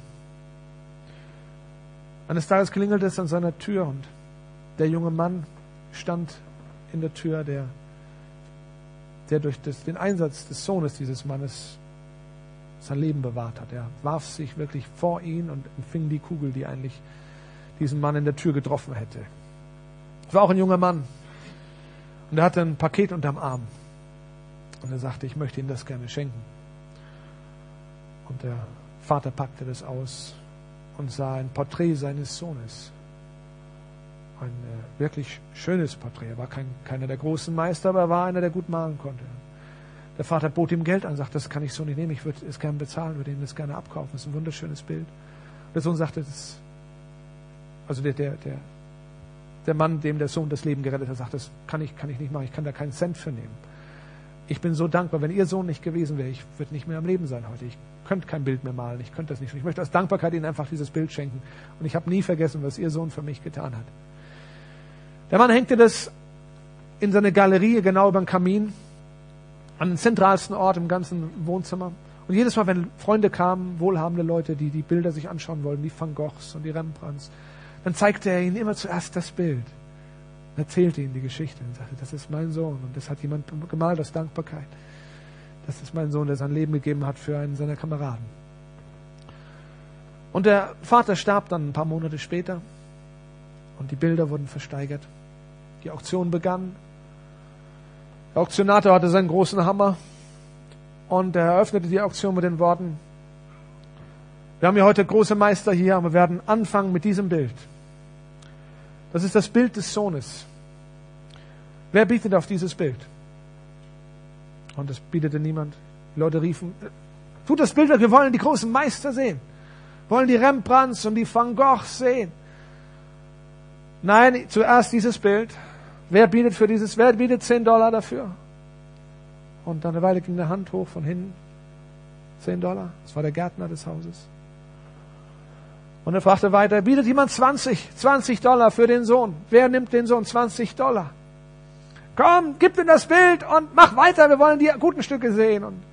Eines Tages klingelte es an seiner Tür und der junge Mann stand in der Tür, der durch den Einsatz des Sohnes dieses Mannes sein Leben bewahrt hat. Er warf sich wirklich vor ihn und empfing die Kugel, die eigentlich diesen Mann in der Tür getroffen hätte. Es war auch ein junger Mann und er hatte ein Paket unterm Arm und er sagte, ich möchte Ihnen das gerne schenken. Und der Vater packte das aus und sah ein Porträt seines Sohnes. Ein wirklich schönes Porträt. Er war keiner der großen Meister, aber er war einer, der gut malen konnte. Der Vater bot ihm Geld an, sagte, das kann ich so nicht nehmen, ich würde es gerne bezahlen, würde ihm das gerne abkaufen. Das ist ein wunderschönes Bild. Der Sohn sagte, der Mann, dem der Sohn das Leben gerettet hat, sagte, das kann ich nicht machen, ich kann da keinen Cent für nehmen. Ich bin so dankbar, wenn Ihr Sohn nicht gewesen wäre, ich würde nicht mehr am Leben sein heute. Ich könnte kein Bild mehr malen, ich könnte das nicht. Ich möchte aus Dankbarkeit Ihnen einfach dieses Bild schenken. Und ich habe nie vergessen, was Ihr Sohn für mich getan hat. Der Mann hängte das in seine Galerie, genau über den Kamin, an den zentralsten Ort im ganzen Wohnzimmer. Und jedes Mal, wenn Freunde kamen, wohlhabende Leute, die die Bilder sich anschauen wollten, die Van Goghs und die Rembrandts, dann zeigte er ihnen immer zuerst das Bild. Und erzählte ihnen die Geschichte und sagte, das ist mein Sohn und das hat jemand gemalt aus Dankbarkeit. Das ist mein Sohn, der sein Leben gegeben hat für einen seiner Kameraden. Und der Vater starb dann ein paar Monate später und die Bilder wurden versteigert. Die Auktion begann. Der Auktionator hatte seinen großen Hammer und er eröffnete die Auktion mit den Worten, wir haben ja heute große Meister hier, aber wir werden anfangen mit diesem Bild. Das ist das Bild des Sohnes. Wer bietet auf dieses Bild? Und es bietete niemand. Die Leute riefen, tut das Bild weg, wir wollen die großen Meister sehen. Wir wollen die Rembrandts und die Van Goghs sehen. Nein, zuerst dieses Bild. Wer bietet $10 dafür? Und dann eine Weile ging eine Hand hoch von hinten. $10. Das war der Gärtner des Hauses. Und er fragte weiter, bietet jemand $20 für den Sohn? Wer nimmt den Sohn? $20. Komm, gib ihm das Bild und mach weiter, wir wollen die guten Stücke sehen. Und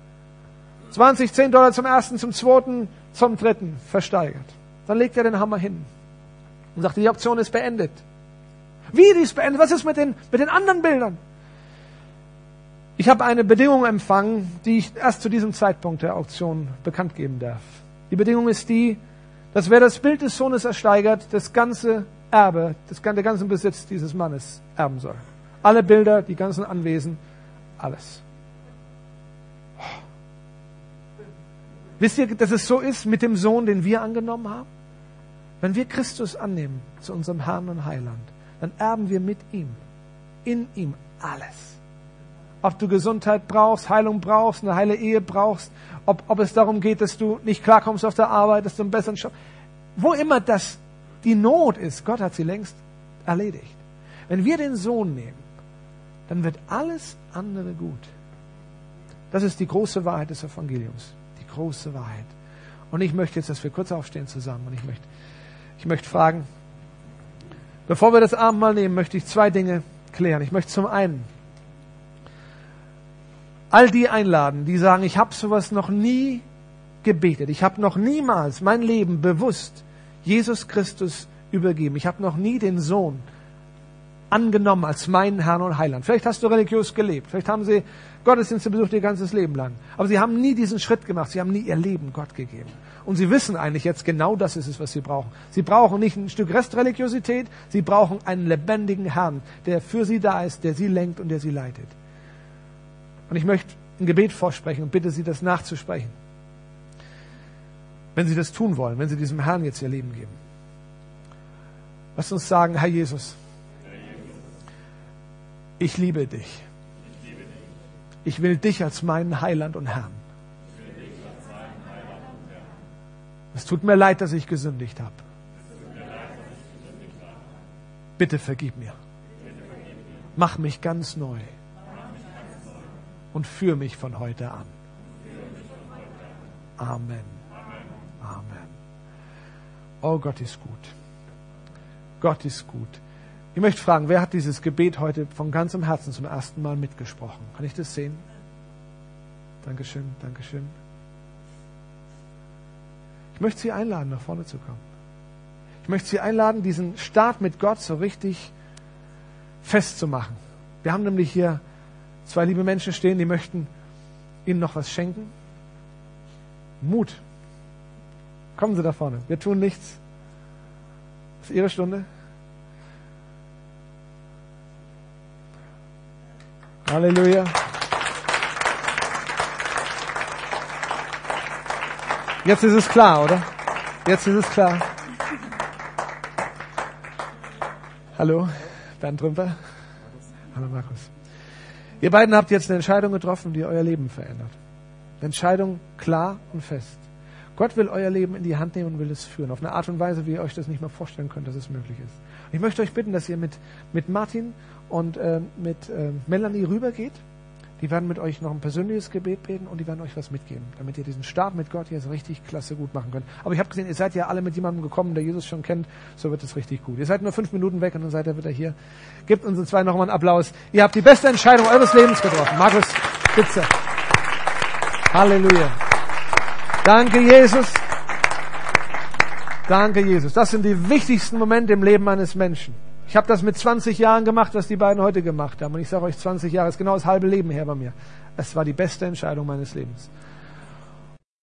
$10 zum ersten, zum zweiten, zum dritten versteigert. Dann legt er den Hammer hin und sagte, die Auktion ist beendet. Wie, die ist beendet? Was ist mit den anderen Bildern? Ich habe eine Bedingung empfangen, die ich erst zu diesem Zeitpunkt der Auktion bekannt geben darf. Die Bedingung ist die, dass wer das Bild des Sohnes ersteigert, das ganze Erbe, der ganze Besitz dieses Mannes erben soll. Alle Bilder, die ganzen Anwesen, alles. Wisst ihr, dass es so ist mit dem Sohn, den wir angenommen haben? Wenn wir Christus annehmen zu unserem Herrn und Heiland, dann erben wir mit ihm, in ihm alles. Ob du Gesundheit brauchst, Heilung brauchst, eine heile Ehe brauchst, ob es darum geht, dass du nicht klarkommst auf der Arbeit, dass du einen besseren Job, wo immer das die Not ist, Gott hat sie längst erledigt. Wenn wir den Sohn nehmen, dann wird alles andere gut. Das ist die große Wahrheit des Evangeliums. Die große Wahrheit. Und ich möchte jetzt, dass wir kurz aufstehen zusammen. Und ich möchte fragen, bevor wir das Abendmahl nehmen, möchte ich 2 Dinge klären. Ich möchte zum einen all die einladen, die sagen, ich habe sowas noch nie gebetet. Ich habe noch niemals mein Leben bewusst Jesus Christus übergeben. Ich habe noch nie den Sohn angenommen als meinen Herrn und Heiland. Vielleicht hast du religiös gelebt. Vielleicht haben sie Gottesdienste besucht ihr ganzes Leben lang. Aber sie haben nie diesen Schritt gemacht. Sie haben nie ihr Leben Gott gegeben. Und sie wissen eigentlich jetzt, genau das ist es, was sie brauchen. Sie brauchen nicht ein Stück Restreligiosität. Sie brauchen einen lebendigen Herrn, der für sie da ist, der sie lenkt und der sie leitet. Und ich möchte ein Gebet vorsprechen und bitte Sie, das nachzusprechen. Wenn Sie das tun wollen, wenn Sie diesem Herrn jetzt Ihr Leben geben. Lass uns sagen, Herr Jesus, ich liebe dich. Ich will dich als meinen Heiland und Herrn. Es tut mir leid, dass ich gesündigt habe. Bitte vergib mir. Mach mich ganz neu. Und führ mich von heute an. Amen. Amen. Oh, Gott ist gut. Gott ist gut. Ich möchte fragen, wer hat dieses Gebet heute von ganzem Herzen zum ersten Mal mitgesprochen? Kann ich das sehen? Dankeschön, Dankeschön. Ich möchte Sie einladen, nach vorne zu kommen. Ich möchte Sie einladen, diesen Start mit Gott so richtig festzumachen. Wir haben nämlich hier 2 liebe Menschen stehen, die möchten Ihnen noch was schenken. Mut. Kommen Sie da vorne. Wir tun nichts. Das ist Ihre Stunde. Halleluja. Jetzt ist es klar, oder? Jetzt ist es klar. Hallo, Bernd Trümper. Hallo, Markus. Ihr beiden habt jetzt eine Entscheidung getroffen, die euer Leben verändert. Eine Entscheidung klar und fest. Gott will euer Leben in die Hand nehmen und will es führen. Auf eine Art und Weise, wie ihr euch das nicht mehr vorstellen könnt, dass es möglich ist. Und ich möchte euch bitten, dass ihr mit Martin und mit Melanie rübergeht. Die werden mit euch noch ein persönliches Gebet beten und die werden euch was mitgeben, damit ihr diesen Start mit Gott jetzt richtig klasse gut machen könnt. Aber ich habe gesehen, ihr seid ja alle mit jemandem gekommen, der Jesus schon kennt, so wird es richtig gut. Ihr seid nur 5 Minuten weg und dann seid ihr wieder hier. Gebt unseren 2 nochmal einen Applaus. Ihr habt die beste Entscheidung eures Lebens getroffen. Markus, Spitze. Halleluja. Danke, Jesus. Danke, Jesus. Das sind die wichtigsten Momente im Leben eines Menschen. Ich habe das mit 20 Jahren gemacht, was die beiden heute gemacht haben. Und ich sage euch, 20 Jahre ist genau das halbe Leben her bei mir. Es war die beste Entscheidung meines Lebens.